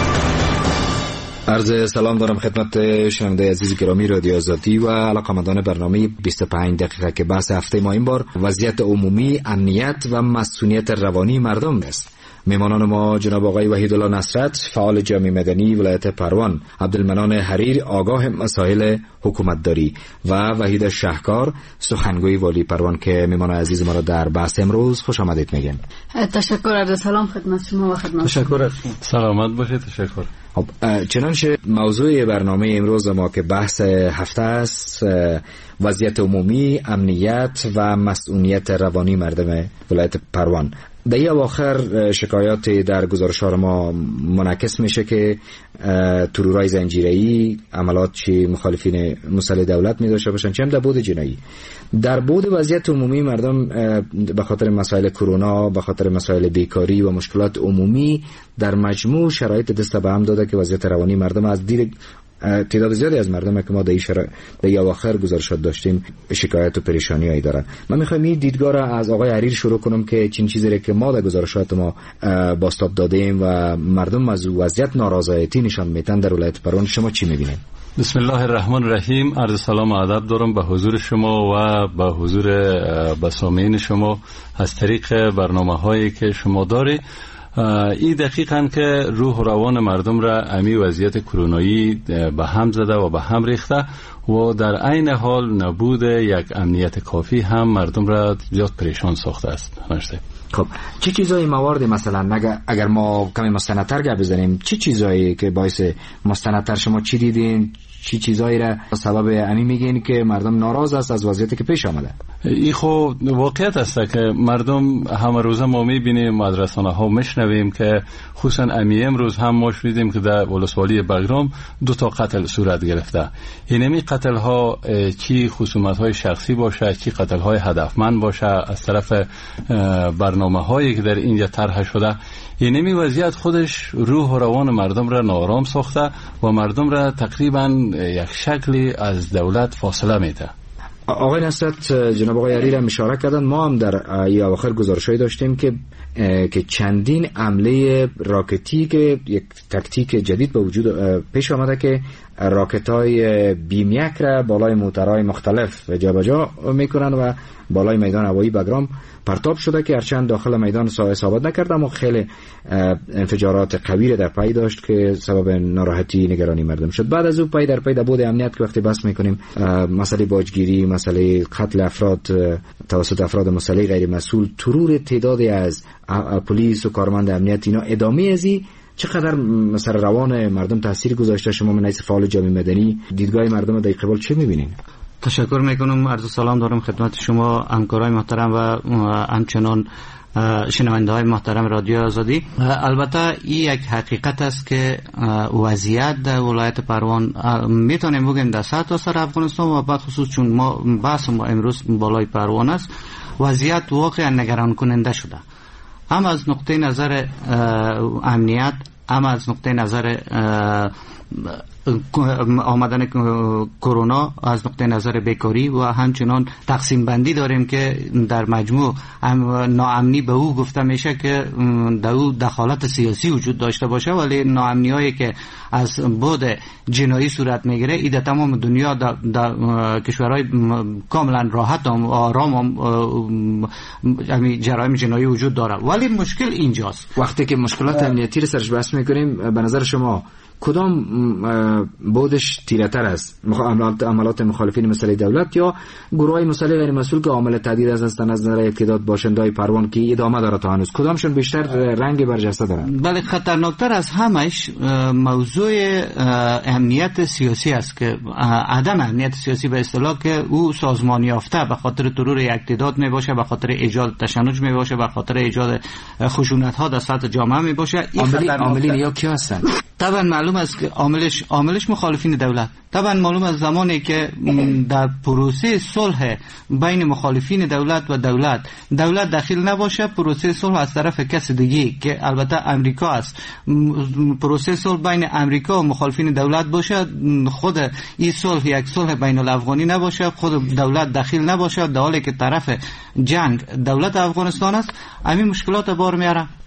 عرض سلام دارم خدمت شنونده عزیز گرامی رادیو آزادی و علاقه‌مندان برنامه بیست و پنج دقیقه که بحث هفته ما این بار وضعیت عمومی، امنیت و مسئولیت روانی مردم است. میمانان ما جناب آقای وحیدالله نصرت، فعال جامعه مدنی ولایت پروان، عبدالمنان حریر، آگاه مسائل حکومتداری و وحید شهکار، سخنگوی والی پروان که میمان عزیز ما را در بحث امروز خوش آمدید میگیم. تشکر، عرض سلام خدمت شما و خدمت تشکر. سلامت باشید. تشکر. خب چنانچه موضوع برنامه امروز ما که بحث هفته است وضعیت عمومی، امنیت و مسئولیت روانی مردم ولایت پروان. در این اواخر شکایات در گزارش‌ها ما منعکس میشه که ترورای زنجیره‌ای، عملات چی مخالفین مسلح دولت می داشته باشن، چه هم در بود جنایی. در بود وضعیت عمومی مردم به خاطر مسائل کرونا، به خاطر مسائل بیکاری و مشکلات عمومی در مجموع شرایط دست به هم داده که وضعیت روانی مردم از دید تعداد زیادی از مردم که ما در این شرایط در این اواخر گزارشات داشتیم شکایت و پریشانی‌هایی دارن. من می‌خوام این دیدگاه را از آقای حریر شروع کنم که چین چیزی را که ما در گزارشات ما بازتاب دادیم و مردم از وضعیت نارضایتی نشان میدن در ولایت پروان، شما چی می‌بینید؟ بسم الله الرحمن الرحیم. عرض سلام و ادب دارم به حضور شما و به حضور بسامعین شما از طریق برنامه‌هایی که شما دارید. این دقیقاً که روح و روان مردم را امی وضعیت کرونایی به هم زده و به هم ریخته و در عین حال نبود یک امنیت کافی هم مردم را زیاد پریشان ساخته است. مرسی. خب چه چیزایی موارد مثلا اگر ما کمی مستندتر گپ بزنیم، چه چیزایی که باعث مستندتر شما چی دیدین، چی چیزایی را سبب امی میگین که مردم ناراض است از وضعیتی که پیش آمده؟ این خو واقعیت است که مردم همه روزه ما میبینیم، از رسانه ها میشنویم که خصوصا امی امروز هم ما شنیدیم که در ولسوالی بغرام دو تا قتل صورت گرفته. اینمی قتل ها چی خصومت های شخصی باشه، چی قتل های هدفمند باشه از طرف برنامه هایی که در اینجا طرح شده، اینمی وضعیت خودش روح و روان مردم را ناآرام ساخته و مردم را تقریبا یک شکلی از دولت فاصله میده. آقای نصرت، جناب آقای حریر هم اشاره کردن، ما هم در ای اواخر گزارشایی داشتیم که که چندین حمله راکتی که یک تاکتیک جدید به وجود پیش آمده که راکت‌های بیم یک را بالای موترهای مختلف جابجا میکنن و بالای میدان هوایی بغرام پرتاب شده که هرچند داخل میدان اصابت نکرد اما خیلی انفجارات قوی در پی داشت که سبب ناراحتی نگرانی مردم شد. بعد از او پی در پی در بود امنیت که وقتی بحث میکنیم مسئله باجگیری، مسئله قتل افراد توسط افراد مسلح غیر مسئول، ترور تعدادی از پلیس و کارمند امنیت، اینا ادامه ازی چقدر مثلا روان مردم تاثیر گذاشته؟ شما من از فعال جامعه مدنی دیدگاه مردم در قبال چه میبینین؟ تشکر میکنم. عرض سلام دارم خدمت شما همکارای محترم و همچنان شنونده های محترم رادیو آزادی. البته این یک حقیقت است که وضعیت در ولایت پروان میتونیم بگیم در سطح سر افغانستان و بعد خصوص چون ما بحث ما امروز بالای پروان است، وضعیت واقعا نگران کننده شده، هم از نقطه نظر امنیت، هم از نقطه نظر آمدن کرونا، از نقطه نظر بیکاری و همچنان تقسیم بندی داریم که در مجموع ناامنی به او گفته میشه که در او دخالت سیاسی وجود داشته باشه، ولی ناامنی هایی که از بود جنایی صورت میگیره این در تمام دنیا در, در کشورهای کاملا راحت و آرام هم جرایم جنایی وجود داره. ولی مشکل اینجاست وقتی که مشکلات امنیتی رو سرش بحث میکنیم، به نظر شما کدام بودش تیره‌تر است؟ عملات مخالفین مسلح دولت یا گروهای مسلح غیر مسئول که عامل تهدید از نظر اعتقاد باشندهای پروان که ادامه داره تا هنوز؟ کدامشون بیشتر رنگ برجسته دارن؟ بله، خطرناکتر از همش موضوع امنیت سیاسی است که عدم امنیت سیاسی به اصطلاح که او سازمانی یافته به خاطر ترور یک تعداد می باشه، به خاطر ایجاد تشنج می باشه، به خاطر ایجاد خشونت ها در سطح جامعه می باشه. عاملین یا کی هستند؟ طبعا معلوم است که عاملش عاملش مخالفین دولت. طبعا معلوم است زمانی که در پروسه صلح بین مخالفین دولت و دولت دولت داخل نباشه، پروسه صلح از طرف کس دیگه که البته امریکا است، پروسه صلح بین امریکا و مخالفین دولت باشه، خود این صلح یک صلح بین الافغانی نباشه، خود دولت داخل نباشه، در حالی که طرف جنگ دولت افغانستان است، همین مشکلات بار میاره.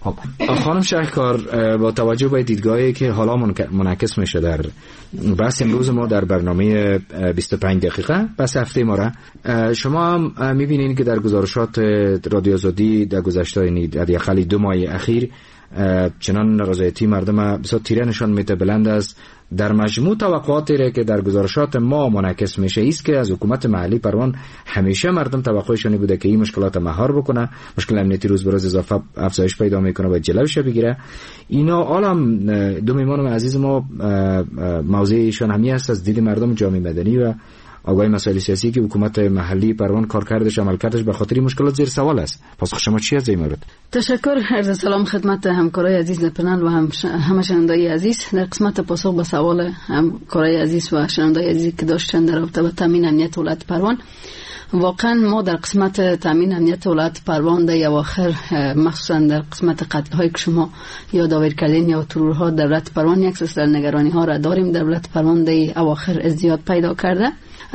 خب خانم شهکار، با توجه به دیدگاهی که حالا منعکس میشه در بحث امروز ما در برنامه بیست و پنج دقیقه بس هفته ما را، شما هم میبینید که در گزارشات رادیو آزادی در گذشته حداقل دو ماه اخیر چنان رضایتی مردم بسیار تیره نشان میده بلند است. در مجموع توقعاتی را که در گزارشات ما منعکس میشه است که از حکومت محلی پروان همیشه مردم توقعشون بوده که این مشکلات مهار بکنه، مشکل امنیتی روز به روز اضافه افزایش پیدا میکنه و جلوش بگیره. اینا عالم دو میهمان عزیز ما موضوعشون همی است از دید مردم جامعه مدنی و آگاهی مسائل سیاسی که حکومت محلی پروان کار کردش عمل کردش به خاطر مشکلات زیر سوال است. پاسخ شما چی از این مورد؟ تشکر، عرض سلام خدمت همکارای عزیز پنل و هم همه شنوندای عزیز. در قسمت پاسخ به سوال همکارای عزیز و شنوندای عزیز که داشتن در رابطه با تامین امنیت ولایت پروان، واقعا ما در قسمت تامین امنیت ولایت پروان در اواخر مخصوصا در قسمت قتل های که شما یادآور کردین یا ترورها در ولایت پروان یک سلسله نگرانی ها را داریم. در ولایت پروان در اواخر ازدیاد پیدا کرده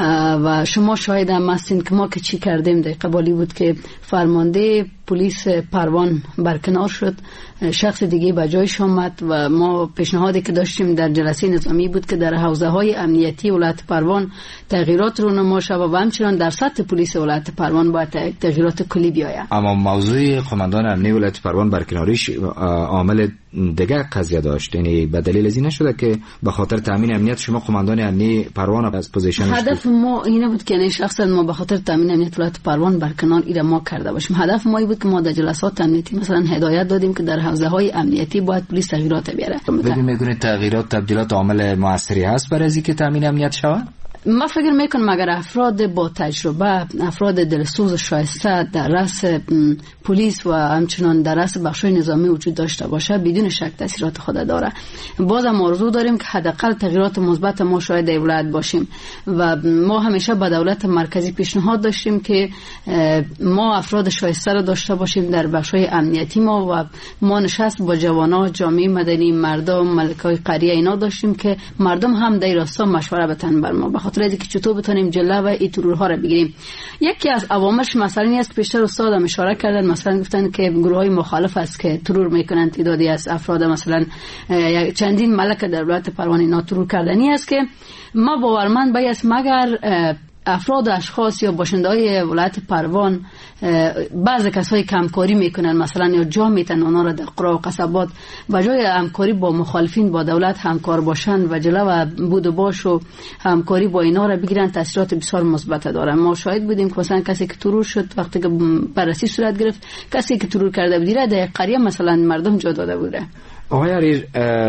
و شما شاهد هم هستین که ما که چی کردیم. در قبالی بود که فرمانده پلیس پروان برکنار شد، شخص دیگه به جایش آمد و ما پیشنهادی که داشتیم در جلسه نظامی بود که در حوزه های امنیتی ولایت پروان تغییرات رو نما شود و همچنان در سطح پلیس ولایت پروان باید تغییرات کلی بیاید. اما موضوع قماندان امنیتی ولایت پروان برکناریش عامل دیگه قضیه داشت، یعنی به دلیل از این نشده که به خاطر تامین امنیت شما قماندان امنیتی پروان از پوزیشنش هدف ما اینه بود که نه شخصا ما به خاطر تامین امنیت ولایت پروان برکنار ایره ما کرده باشیم. هدف ما بود که ما در جلسات امنیتی مثلا هدایت دادیم که در حوزه های امنیتی باید پلیس تغییرات بیاره. ببین میگونید تغییرات تبدیلات عامل موثری هست برای اینکه تامین امنیت شود؟ ما فکر میکنم اگر افراد با تجربه، افراد دلسوز و شایسته در رأس پلیس و همچنان در رأس بخش‌های نظامی وجود داشته باشه، بدون شک تاثیرات خود داره. بازم آرزو داریم که حداقل تغییرات مثبت ما شاهد در ولایت باشیم و ما همیشه به دولت مرکزی پیشنهاد داشتیم که ما افراد شایسته را داشته باشیم در بخش‌های امنیتی ما و ما نشست با جوانا، جامعه مدنی، مردم، ملکای قریه اینا داشتیم که مردم هم در راستا مشوره بتن بر ما خاطر اینکه چطور بتونیم جلوه و این ترورها را بگیریم. یکی از عواملش مثلا است پیشتر استاد هم اشاره کردن، مثلا گفتن که گروه‌های مخالف است که ترور میکنن، تعدادی از افراد مثلا چندین ملک در ولایت پروان اینا ترور کردنی است که ما باورمند بایست مگر افراد و اشخاص یا باشنده‌های ولایت پروان بعضی کسایی که همکاری میکنن مثلا یا جا میتن اونا را در قرا و قصبات و جای همکاری با مخالفین با دولت همکار باشن و جلو بود و باش و همکاری با اینا را بگیرن، تاثیرات بسیار مثبت داره. ما شاهد بودیم که مثلا کسی که ترور شد وقتی که بررسی صورت گرفت، کسی که ترور کرده بودیره در قریه مثلا مردم جا داده بوده. آقای عریر،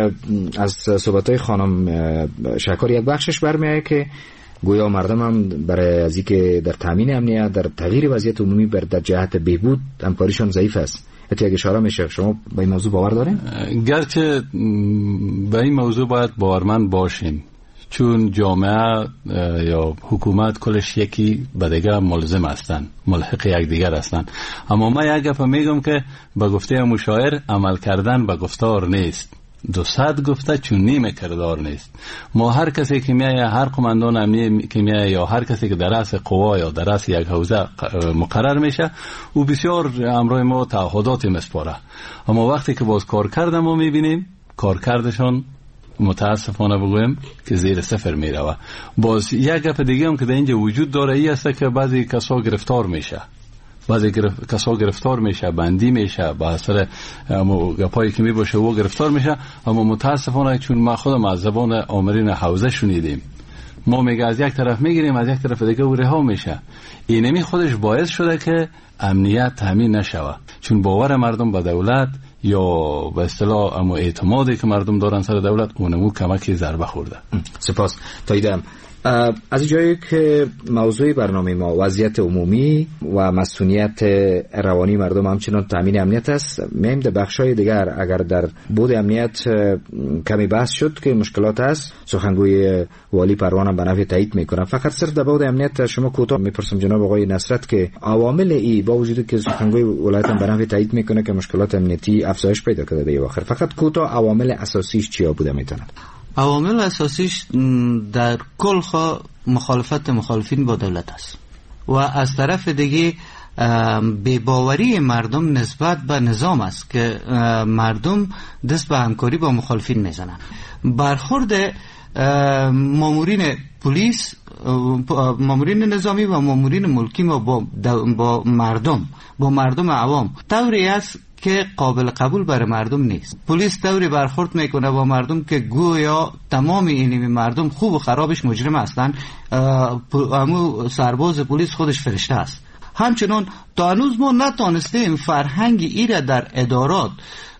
از صحبت‌های خانم شکار یک بخشش برمیاد که گویا مردم هم برای از اینکه در تامین امنیت، در تغییر وضعیت عمومی بر در جهت بهبود همکاریشون ضعیف است. حتی اگه اشاره میشه، شما به این موضوع باور دارین؟ گرچه به این موضوع باید باورمند باشیم، چون جامعه یا حکومت کلش یکی به دیگه ملزم هستن، ملحق یک دیگر هستن. اما من یک گپ میگم که به گفته مشاعر عمل کردن به گفتار نیست، دو صد گفته چون نیم کردار نیست. ما هر کسی که میایه، هر قماندان امنیتی که میایه یا هر کسی که در رأس قوا یا در رأس یک حوزه مقرر میشه، او بسیار امرای ما تعهدات مسپاره. اما وقتی که باز کار کردن ما میبینیم کارکردشون متاسفانه بگویم که زیر صفر میره. باز یک گپ دیگه هم که در اینجا وجود داره ای است که بعضی کسا گرفتار میشه، بعضی گرف... کسا گرفتار میشه، بندی میشه، با اثر گپایی که میباشه و گرفتار میشه. اما متاسفانه چون ما خودم از زبان آمرین حوزه شنیدیم، ما میگه از یک طرف میگیریم از یک طرف دیگه و رها میشه. اینمی خودش باعث شده که امنیت تامین نشوه، چون باور مردم به دولت یا به اصطلاح اما اعتمادی که مردم دارن سر دولت اونمو کمکی ضربه خورده. سپاس. تاییدم از جایی که موضوع برنامه ما وضعیت عمومی و مسئولیت روانی مردم همچنان تامین امنیت است، میایم در بخشای دیگر. اگر در بود امنیت کمی بحث شد که مشکلات است، سخنگوی والی پروان هم به نفع تایید میکنم. فقط صرف در بود امنیت شما کوتاه میپرسم جناب آقای نصرت که عوامل ای با وجود که سخنگوی ولایت هم به نفع تایید میکنه که مشکلات امنیتی افزایش پیدا کرده به آخر، فقط کوتاه عوامل اساسیش چیا بوده میتونه؟ عوامل اساسیش در کل خوا مخالفت مخالفین با دولت است و از طرف دیگه بی‌باوری مردم نسبت به نظام است که مردم دست به همکاری با مخالفین میزنن. برخورد مامورین پلیس، مامورین نظامی و مامورین ملکی ما با, با مردم با مردم عوام طوری است که قابل قبول برای مردم نیست. پلیس طوری برخورد میکنه با مردم که گویا تمام این مردم خوب و خرابش مجرم هستن. همون سرباز پلیس خودش فرشته است. همچنان تا هنوز ما نتانستیم فرهنگ ایره در ادارات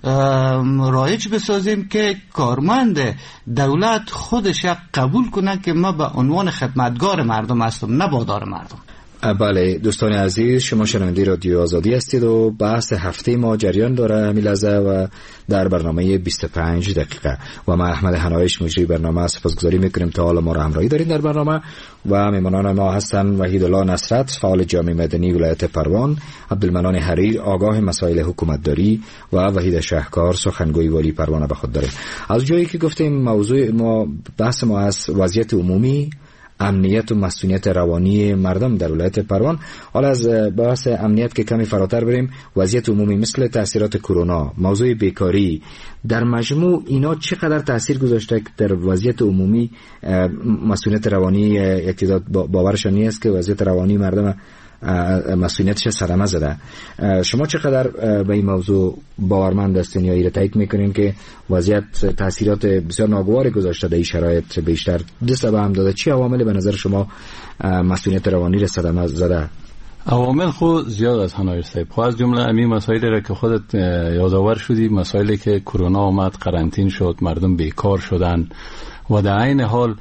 رایج بسازیم که کارمند دولت خودش قبول کنه که ما به عنوان خدمتگار مردم هستم، نه بادار مردم. بله دوستان عزیز، شما شنونده رادیو آزادی هستید و بحث هفته ما جریان داره همین لحظه و در برنامه بیست و پنج دقیقه و ما احمد حنایش مجری برنامه سپاسگزاری میکنیم تا حالا ما را همراهی دارید در برنامه. و میمانان ما هستن وحید الله نصرت فعال جامعه مدنی ولایت پروان، عبدالمنان حریر آگاه مسائل حکومتداری و وحید شهکار سخنگوی والی پروان به خود داره. از جایی که گفتیم موضوع ما بحث ما از وضعیت عمومی، امنیت و مسئولیت روانی مردم در ولایت پروان، حالا از بحث امنیت که کمی فراتر بریم، وضعیت عمومی مثل تاثیرات کرونا، موضوع بیکاری، در مجموع اینا چقدر تاثیر گذاشته در وضعیت عمومی؟ مسئولیت روانی یک تعداد باورشان نیست که وضعیت روانی مردم مسئولیتش صدمه زده. شما چقدر به این موضوع باورمند هستین یا ایره تایید میکنین که وضعیت تاثیرات بسیار ناگواری گذاشته در این شرایط؟ بیشتر دست به هم داده چی عوامل به نظر شما مسئولیت روانی را صدمه زده؟ عوامل خود زیاد از هنوز صاحب، خود از جمله امی مسائلی را که خودت یادآور شدی، مسائلی که کرونا آمد، قرنطین شد، مردم بیکار شدن و در عین حال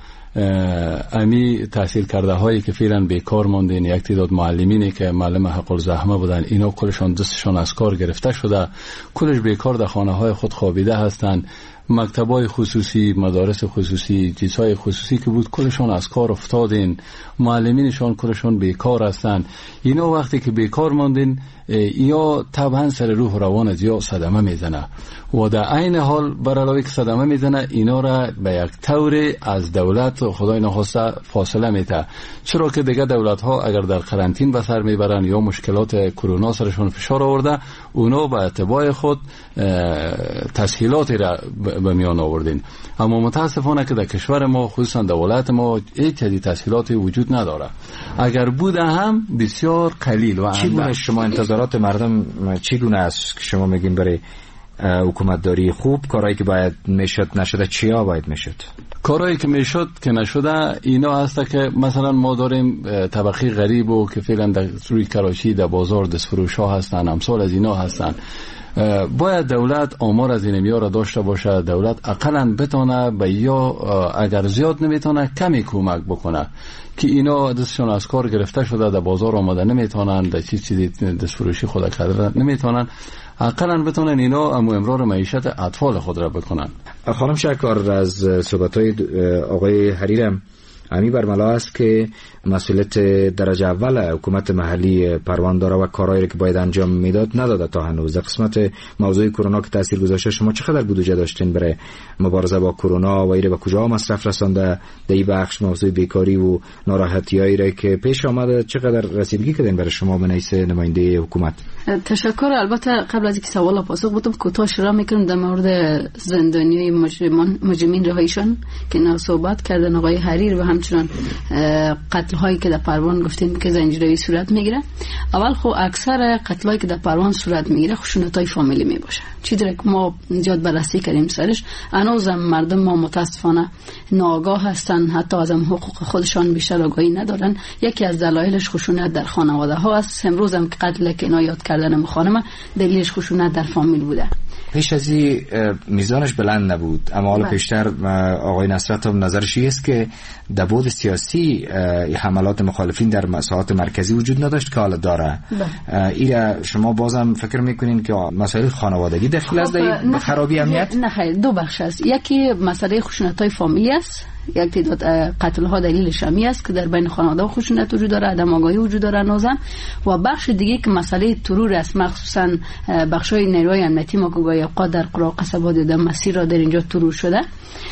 امی تحصیل کرده هایی که فعلا بیکار موندین، یک تعداد معلمینی که معلم حق الزحمه بودن، اینا کلشان دستشان از کار گرفته شده، کلش بیکار در خانه های خود خوابیده هستند. مکتبای خصوصی، مدارس خصوصی، چیزهای خصوصی که بود کلشان از کار افتادین، معلمینشان کلشان بیکار هستند. اینا وقتی که بیکار موندین یا طبعا سر روح و روان زیاد صدمه میزنه و در عین حال بر علاوه که صدمه میزنه اینا را به یک طور از دولت خدای نخواسته فاصله میده، چرا که دیگه دولت ها اگر در قرنطین به سر میبرن یا مشکلات کرونا سرشون فشار آورده، اونا به اتباع خود تسهیلاتی را به میان آوردین. اما متاسفانه که در کشور ما خصوصا دولت ما هیچ تسهیلاتی وجود نداره، اگر بوده هم بسیار قلیل و چگونه شما انتظارات مردم چگونه است که شما میگین برای حکومتداری خوب کارهایی که باید میشد نشده چیا باید میشد؟ کارهایی که میشد که نشده اینا هست که مثلا ما داریم طبقه غریب و که فعلا در روی کراچی در بازار دستفروش ها هستن، امثال از اینا هستن. باید دولت آمار از این میاره داشته باشه، دولت اقلا بتونه به یا اگر زیاد نمیتونه کمی کمک بکنه که اینا دستشون از کار گرفته شده، در بازار آمده نمیتونن، در چیز چیزی دستفروشی خود کردن نمیتونن، اقلا بتونن اینا امو امرار معیشت اطفال خود را بکنن. خانم شهکار، از صحبت‌های آقای حریرم همی برملا است که مسئولیت درجه اول حکومت محلی پروان داره و کارهایی که باید انجام میداد نداده تا هنوز. در قسمت موضوع کرونا که تاثیر گذاشته، شما چقدر بودجه داشتین برای مبارزه با کرونا و ایره به کجا مصرف رسانده؟ در این بخش موضوع بیکاری و ناراحتیایی را که پیش آمده چقدر رسیدگی کردین برای شما به نحیث نماینده حکومت؟ تشکر. البته قبل از اینکه سوال پاسخ بدم کوتاه شروع میکنم در مورد زندانیای مجرمان مجرمین رهاییشان که نه صحبت کردن آقای حریر و همچنان قتل هایی که در پروان گفتیم که زنجیروی صورت میگیره. اول خب اکثر قتل هایی که در پروان صورت میگیره خشونت های فامیلی میباشه، چیزی که ما زیاد بررسی کردیم سرش. هنوزم مردم ما متاسفانه ناآگاه هستن، حتی از حقوق خودشان بیشتر آگاهی ندارن. یکی از دلایلش خشونت در خانواده ها است. امروز هم که قتل که اینا یاد کردن خانم دلیلش خشونت در فامیل بوده. پیش از این میزانش بلند نبود، اما حالا پیشتر آقای نصرت هم نظرش است که در بود سیاسی حملات مخالفین در مساحات مرکزی وجود نداشت که حالا داره. ایره شما بازم فکر میکنین که مسائل خانوادگی دخیل است در خرابی امنیت؟ نه خیر، دو بخش است. یکی مسئله خشونت‌های فامیلی است یک تعداد قتل ها دلیلش همی است که در بین خانواده خشونت وجود داره، عدم آگاهی وجود داره نازم. و بخش دیگه که مسئله ترور است، مخصوصا بخشای نیروی امنیتی ما که گاهی اوقات در قرا قصبات در مسیر را در اینجا ترور شده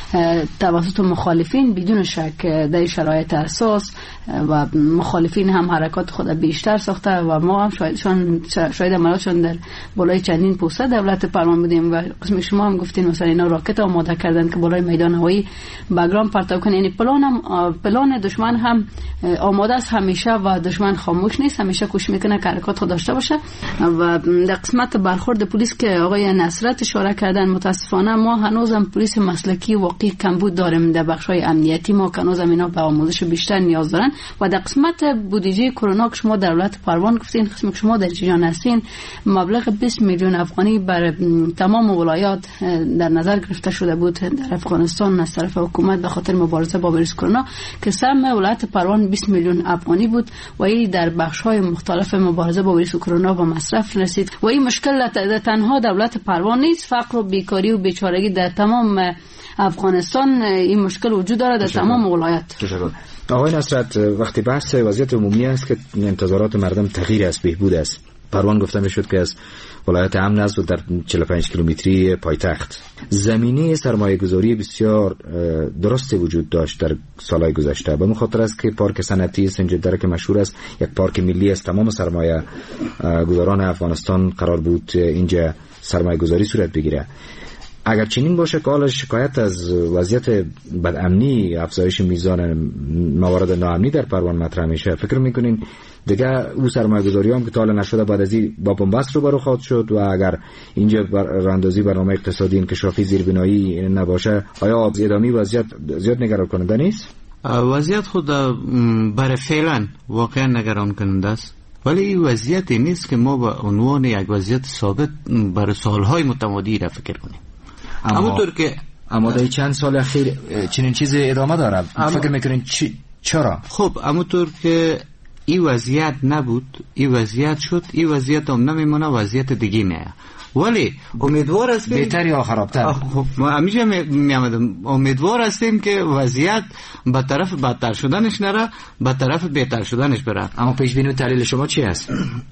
توسط مخالفین، بدون شک در شرایط اساس و مخالفین هم حرکات خود بیشتر ساخته و ما هم شاهدشان شاهد عملاتشان در بالای چندین پوسته دولت پروان بودیم و قسم شما هم گفتین مثلا اینا راکت آماده کردن که بالای میدان هوایی بگرام پرتاب کنه. یعنی پلان هم پلان دشمن هم آماده است همیشه و دشمن خاموش نیست، همیشه کوشش میکنه که حرکات خود داشته باشه. و در قسمت برخورد پلیس که آقای نصرت اشاره کردن، متاسفانه ما هنوزم پلیس مسلکی واقعی کمبود داریم در بخش‌های امنیتی ما که هنوزم اینا به آموزش بیشتر نیاز دارن. و در قسمت بودجه کرونا که شما در ولایت پروان گفتین، قسمی که شما در جریان هستین، مبلغ بیست میلیون افغانی بر تمام ولایات در نظر گرفته شده بود در افغانستان از طرف حکومت به خاطر مبارزه با ویروس کرونا که سهم ولایت پروان بیست میلیون افغانی بود و این در بخش‌های مختلف مبارزه با ویروس کرونا به مصرف رسید. و این مشکل تنها در ولایت پروان نیست، فقر و بیکاری و بیچارگی در تمام افغانستان این مشکل وجود داره در تمام ولایت. آقای نصرت، وقتی بحث وضعیت عمومی است که انتظارات مردم تغییر است، بهبود است. پروان گفته میشد که از ولایت امن است و در چهل و پنج کیلومتری پایتخت. زمینه سرمایه گذاری بسیار درست وجود داشت در سالهای گذشته. به خاطر است که پارک صنعتی سنجدره که مشهور است، یک پارک ملی است، تمام سرمایه گذاران افغانستان قرار بود اینجا سرمایه گذاری صورت بگیره. اگر چنین باشه که حالا شکایت از وضعیت بدامنی، افزایش میزان موارد ناامنی در پروان مطرح میشه، فکر میکنین دیگه او سرمایه‌گذاری هم که تا حالا نشده بعد از این با بنبست رو برو خواهد شد؟ و اگر اینجا راندازی برنامه اقتصادی انکشافی زیربنایی نباشه، آیا ادامه وضعیت زیاد نگران کننده نیست؟ وضعیت خود برای فعلا واقعا نگران کننده است، ولی این وضعیت نیست که ما به عنوان یک وضعیت ثابت برای سالهای متمادی را فکر کنیم. اما طور که اما در چند سال اخیر چنین چیزی ادامه داره، فکر میکنین چرا؟ خب اما طور که این وضعیت نبود، این وضعیت شد، این وضعیت هم نمیمونه، وضعیت دیگه میه. ولی امیدوار هستیم بهتر یا خرابتر. خب ما همیشه میامدم امیدوار هستیم که وضعیت به طرف بدتر شدنش نره، به طرف بهتر شدنش بره. اما پیش بینی و تحلیل شما چی است؟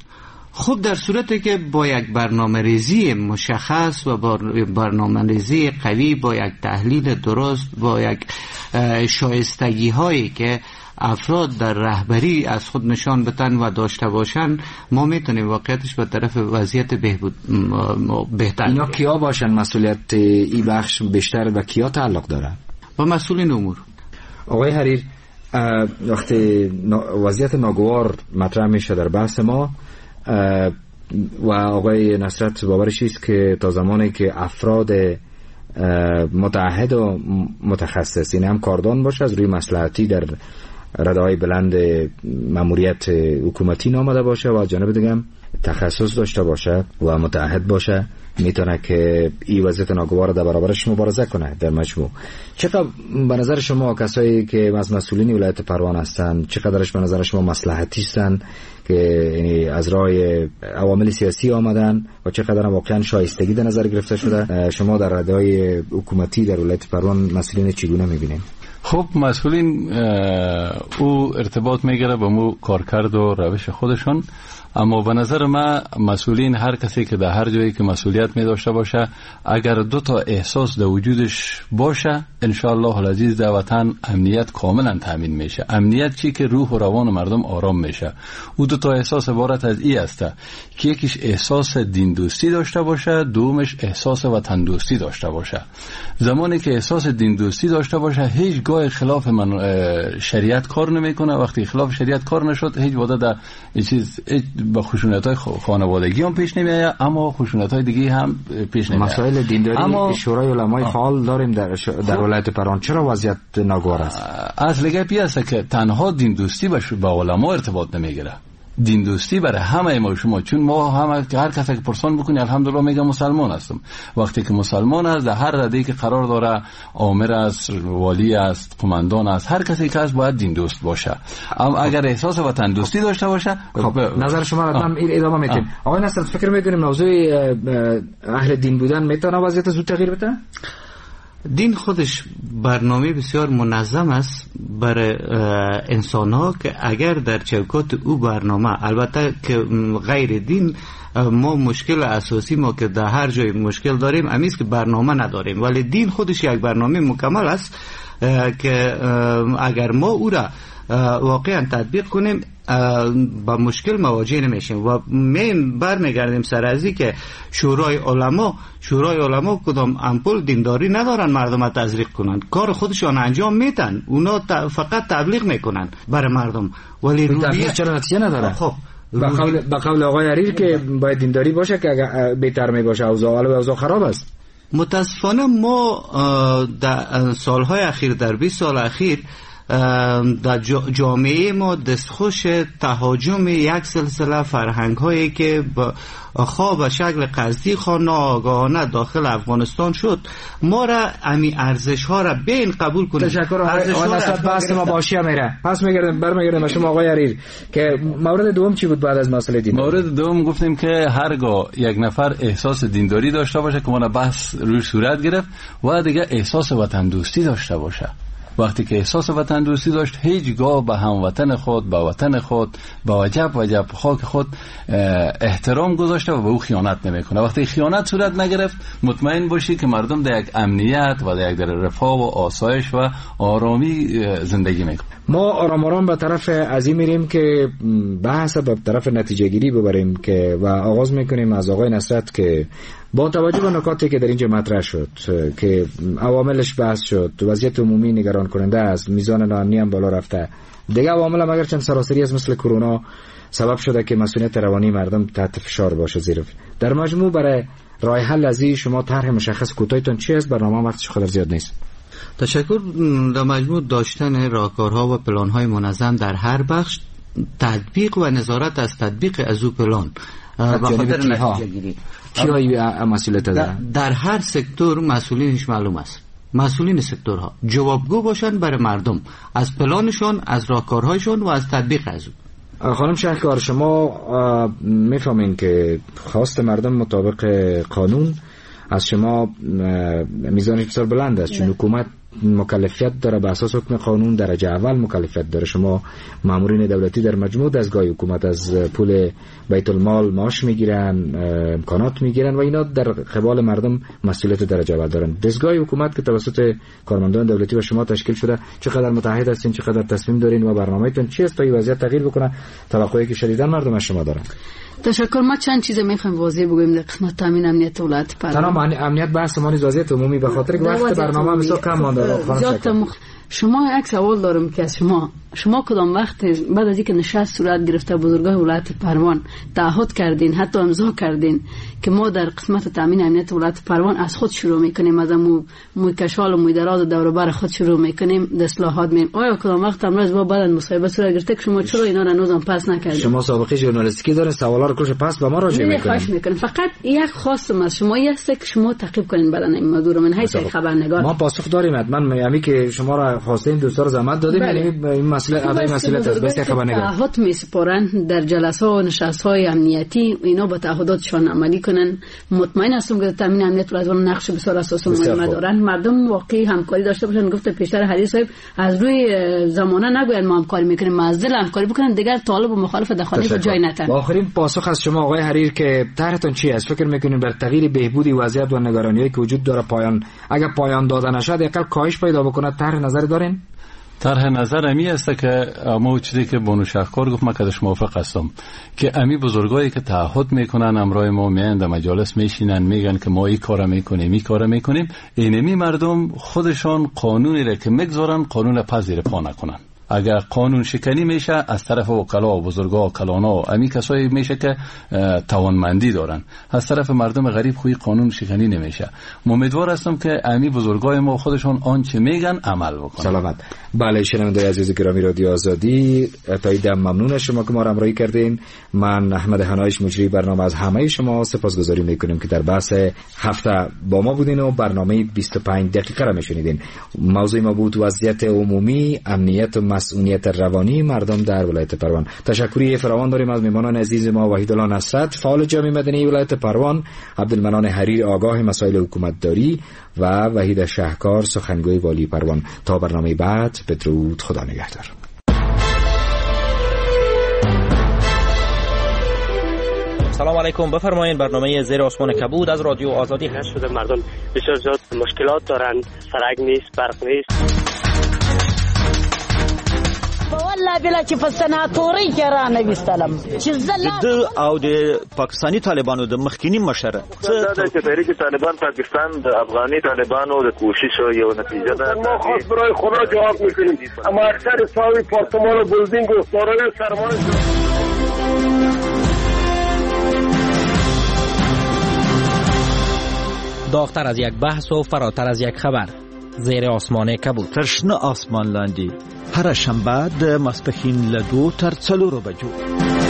خب در صورتی که با یک برنامه ریزی مشخص و با برنامه ریزی قوی، با یک تحلیل درست، با یک شایستگی هایی که افراد در رهبری از خود نشان بدن و داشته باشن، ما میتونیم واقعیتش به طرف وضعیت بهبود بهتر. اینا کیا باشن؟ مسئولیت این بخش بیشتر به کیا تعلق داره؟ با مسئولین امور. آقای حریر، وقتی وضعیت ناگوار مطرح میشه در بحث ما و آقای نصرت باورش است که تا زمانی که افراد متعهد و متخصص، این هم کاردان باشه، از روی مصلحتی در رده‌های بلند ماموریت حکومتی نامده باشه و از جانب دیگه هم تخصص داشته باشه و متعهد باشه، میتونه که این وضعیت ناگوار در برابرش مبارزه کنه در مجموع. چقدر به نظر شما کسایی که از مسئولین ولایت پروان هستن، چقدرش به نظر شما مصلحتی هستن که یعنی از راه عوامل سیاسی آمدن و چقدر واقعا شایستگی در نظر گرفته شده؟ شما در رده‌های حکومتی در ولایت پروان مسئولین چگونه میبینید؟ خب مسئولین او ارتباط میگیره با مو کارکرد و روش خودشون، اما به نظر من مسئولین، هر کسی که در هر جایی که مسئولیت می داشته باشه، اگر دو تا احساس در وجودش باشه، انشاءالله العزیز در وطن امنیت کاملا تامین میشه. امنیت چی؟ که روح و روان مردم آرام میشه. او دو تا احساس عبارت از این است که یکیش احساس دین دوستی داشته باشه، دومش احساس وطن دوستی داشته باشه. زمانی که احساس دین دوستی داشته باشه، هیچ گاه خلاف من شریعت کار نمیکنه. وقتی خلاف شریعت کار نشد، هیچ وقت در چیز با خشونت‌های خانوادگی هم پیش نمیاد، اما خشونت‌های دیگه هم پیش نمیاد. مسائل دینداری اما شورای علمای فعال داریم در ش... در ولایت پروان، چرا وضعیت ناگوار است؟ اصل گپی است که تنها دین دوستی با علما ارتباط نمیگیره. دین دوستی برای همه ما شما، چون ما همه هر کسی که پرسان بکنی الحمدلله میگه مسلمان هستم. وقتی که مسلمان است، در هر ردی که قرار داره، آمر است، والی است، قماندان است، هر کسی که است باید دین دوست باشه. اما اگر احساس وطن دوستی داشته باشه، خب نظر شما را هم ادامه میدیم. آقای نصرت، فکر میکنیم موضوع اهل دین بودن میتونه وضعیت زود تغییر بده؟ دین خودش برنامه بسیار منظم است برای انسان ها که اگر در چوکات او برنامه، البته که غیر دین ما مشکل اساسی ما که در هر جای مشکل داریم امیست که برنامه نداریم، ولی دین خودش یک برنامه مکمل است که اگر ما او را واقعا تطبیق کنیم با مشکل مواجه نمیشیم. و من برمیگردیم سر ازی که شورای علما شورای علما کدام امپول دینداری ندارن مردم را تزریق کنن، کار خودشان انجام میدن، اونا فقط تبلیغ میکنن برای مردم، ولی تبلیغ چرا نتیجه نداره؟ خب با قول با قول آقای حریر که باید دینداری باشه که اگر بهتر می باشه اوضاع حالا اوضاع خراب است. متاسفانه ما در سالهای اخیر، در بیست سال اخیر در جامعه ما دستخوش تهاجم یک سلسله فرهنگ هایی که خواه به شکل قصدی خواه ناآگاهانه داخل افغانستان شد، ما را امی ارزش ها را بین قبول کنیم. تشکر آقای نصرت. بحث ما باشی میره. پس میگردم برمیگردم به شما آقای حریر که مورد دوم چی بود بعد از مسئله دین؟ مورد دوم گفتیم که هرگاه یک نفر احساس دینداری داشته باشه که ما بحث روی صورت گرفت و دیگه احساس وطن دوستی داشته باشه. وقتی که احساس وطن دوستی داشت هیچگاه به هموطن خود، به وطن خود، به وجب وجب خاک خود احترام گذاشته و به او خیانت نمیکنه. وقتی خیانت صورت نگرفت مطمئن باشی که مردم در یک امنیت و در یک در رفاه و آسایش و آرامی زندگی میکنه. ما آرام آرام به طرف از این میریم که بحث به طرف نتیجه گیری ببریم که و آغاز میکنیم از آقای نصرت که با توجه به نکاتی که در اینجا مطرح شد که عواملش بحث شد، وضعیت عمومی نگران کننده است، میزان ناامنی هم بالا رفته، دیگه عوامل هم اگر چند سراسری از مثل کرونا سبب شده که مسئولیت روانی مردم تحت فشار باشه زیر. در مجموع برای راه حل از این شما طرح مشخص کوتاهتون چی است؟ برنامه وقتش خودت زیاد نیست. تشکر. در مجموع داشتن راهکارها و پلان‌های منظم در هر بخش، تطبیق و نظارت از تطبیق از او پلان و خاطر نتیجه گیری. کی مسئولیت داره؟ در هر سکتور مسئولینش معلوم است. مسئولین سکتورها جوابگو باشن برای مردم از پلانشون، از راهکارهایشون و از تطبیق از او. خانم شهرکار، شما میفهمین که خواست مردم مطابق قانون از شما میزانش بسیار بلند است، چون حکومت مکلفیت داره به اساس حکم قانون، درجه اول مکلفیت داره. شما مامورین دولتی در مجموع دستگاه حکومت از پول بیت المال معاش میگیرن، امکانات میگیرن و اینا در قبال مردم مسئولیت درجه اول دارن. دستگاه حکومت که توسط کارمندان دولتی و شما تشکیل شده، چقدر متحد هستین، چقدر تصمیم دارین و برنامه‌تون چی است تا این وضعیت تغییر بکنه؟ توقعی که شدیداً مردم از شما دارن. تشکر. ما چند چیز میخوایم واضح بگویم در قسمت تامین امنیت ولایت پروان. تمام امنیت بحث ما وضعیت عمومی به خاطر که وقت برنامه بسیار کم مونده. شما یک سوال دارم که از شما شما کدام وقت بعد از اینکه نشست صورت گرفته بزرگای ولایت پروان تعهد کردین، حتی امضا کردین که ما در قسمت تامین امنیت ولایت پروان از خود شروع میکنیم، از مو موی کشال و موی دراز و دور بر خود شروع میکنیم، اصلاحات میکنیم؟ آیا کدام وقت امروز با بعد مصاحبه صورت گرفته که شما چرا اینا را نوزم پس نکردین؟ شما سابقه ژورنالیستیکی داره، سوالا رو کلش پس به ما راجع میکنین. خواهش میکنم فقط یک خواستم از شما است که شما تعقیب کنین بعدن این موضوع. من هیچ خبرنگار ما پاسخ داریم حتما. یعنی که شما را خواستین دوستان زحمت دادیم، یعنی این مسئله ادای مسئولیت است. بس خبرنگار تعهد میسپارن در جلسات و نشست‌های امنیتی، اینا با تعهداتشان عملی کنن. مطمئن هستم که تامین امنیت ولایت نقش بسیار اساسی مهم دارن. مردم واقعی همکاری داشته باشن. گفته پیشتر حدیث صاحب از روی زمانه نگوین ما همکاری میکنیم، معزل همکاری بکنن، دیگر طالب و مخالف دخالت جای نتن. آخرین پاسخ از شما آقای حریر که طرحتون چی است؟ فکر میکنین بر تغییر بهبودی وضعیت و نگرانیایی که وجود داره پایان اگر پایان دادن نشد یکل کاهش پیدا بکنه، طرح نظر دارین؟ طرح نظر امی است که اما چیزی که بانو شهرکار گفت من کدش موافق هستم که امی بزرگایی که تعهد میکنن امرای ما میان در مجالس میشینن میگن که ما این کارا میکنیم این کارا میکنیم، اینمی مردم خودشان قانونی را که میگذارن قانون پس زیر پا نکنن. اگر قانون شکنی میشه از طرف وکلا و بزرگا و کلانا و امی کسایی میشه که توانمندی دارن، از طرف مردم غریب خوی قانون شکنی نمیشه. امیدوار هستم که امی بزرگای ما خودشون آنچه میگن عمل بکنن. سلامت. بله شنوندگان عزیز گرامی رادیو آزادی، تایید ممنون شما که ما را همراهی کردین. من احمد حنایش مجری برنامه از همه شما سپاسگزاری میکنیم که در بحث هفته با ما بودین و برنامه بیست و پنج دقیقه را میشنیدین. موضوع ما بود وضعیت عمومی، امنیت و مسئولیت روانی مردم در ولایت پروان. تشکری فراوان داریم از میهمانان عزیز ما: وحیدالله نصرت، فعال جامعه مدنی ولایت پروان، عبدالمنان حریر، آگاه مسائل حکومتداری، و وحید شهکار، سخنگوی والی پروان. تا برنامه بعد، بدرود، خدا نگهدار. سلام علیکم، بفرمایید. برنامه زیر آسمان کبود از رادیو آزادی هست. شده مردم بسیار زیاد مشکلات دارند، سرک نیست، برق نیست. والله بلا چې په سناتوري کې را نه وستلم چې زله او د پاکستانی طالبانو د مخکینی مشره څه د تحریک طالبان پاکستان د افغاني طالبانو د کوشش یو نتیجه ده. ما خاص برای خدا جواب میکنیم، اما اکثر ساوی پارتمان و بلدینگ و سارای سرمایه داغتر از یک بحث و فراتر از یک خبر. زیر آسمان کبود. ترشنه آسمان لاندی هر شنبه د ماسپښین له دوه تر څلورو بجو.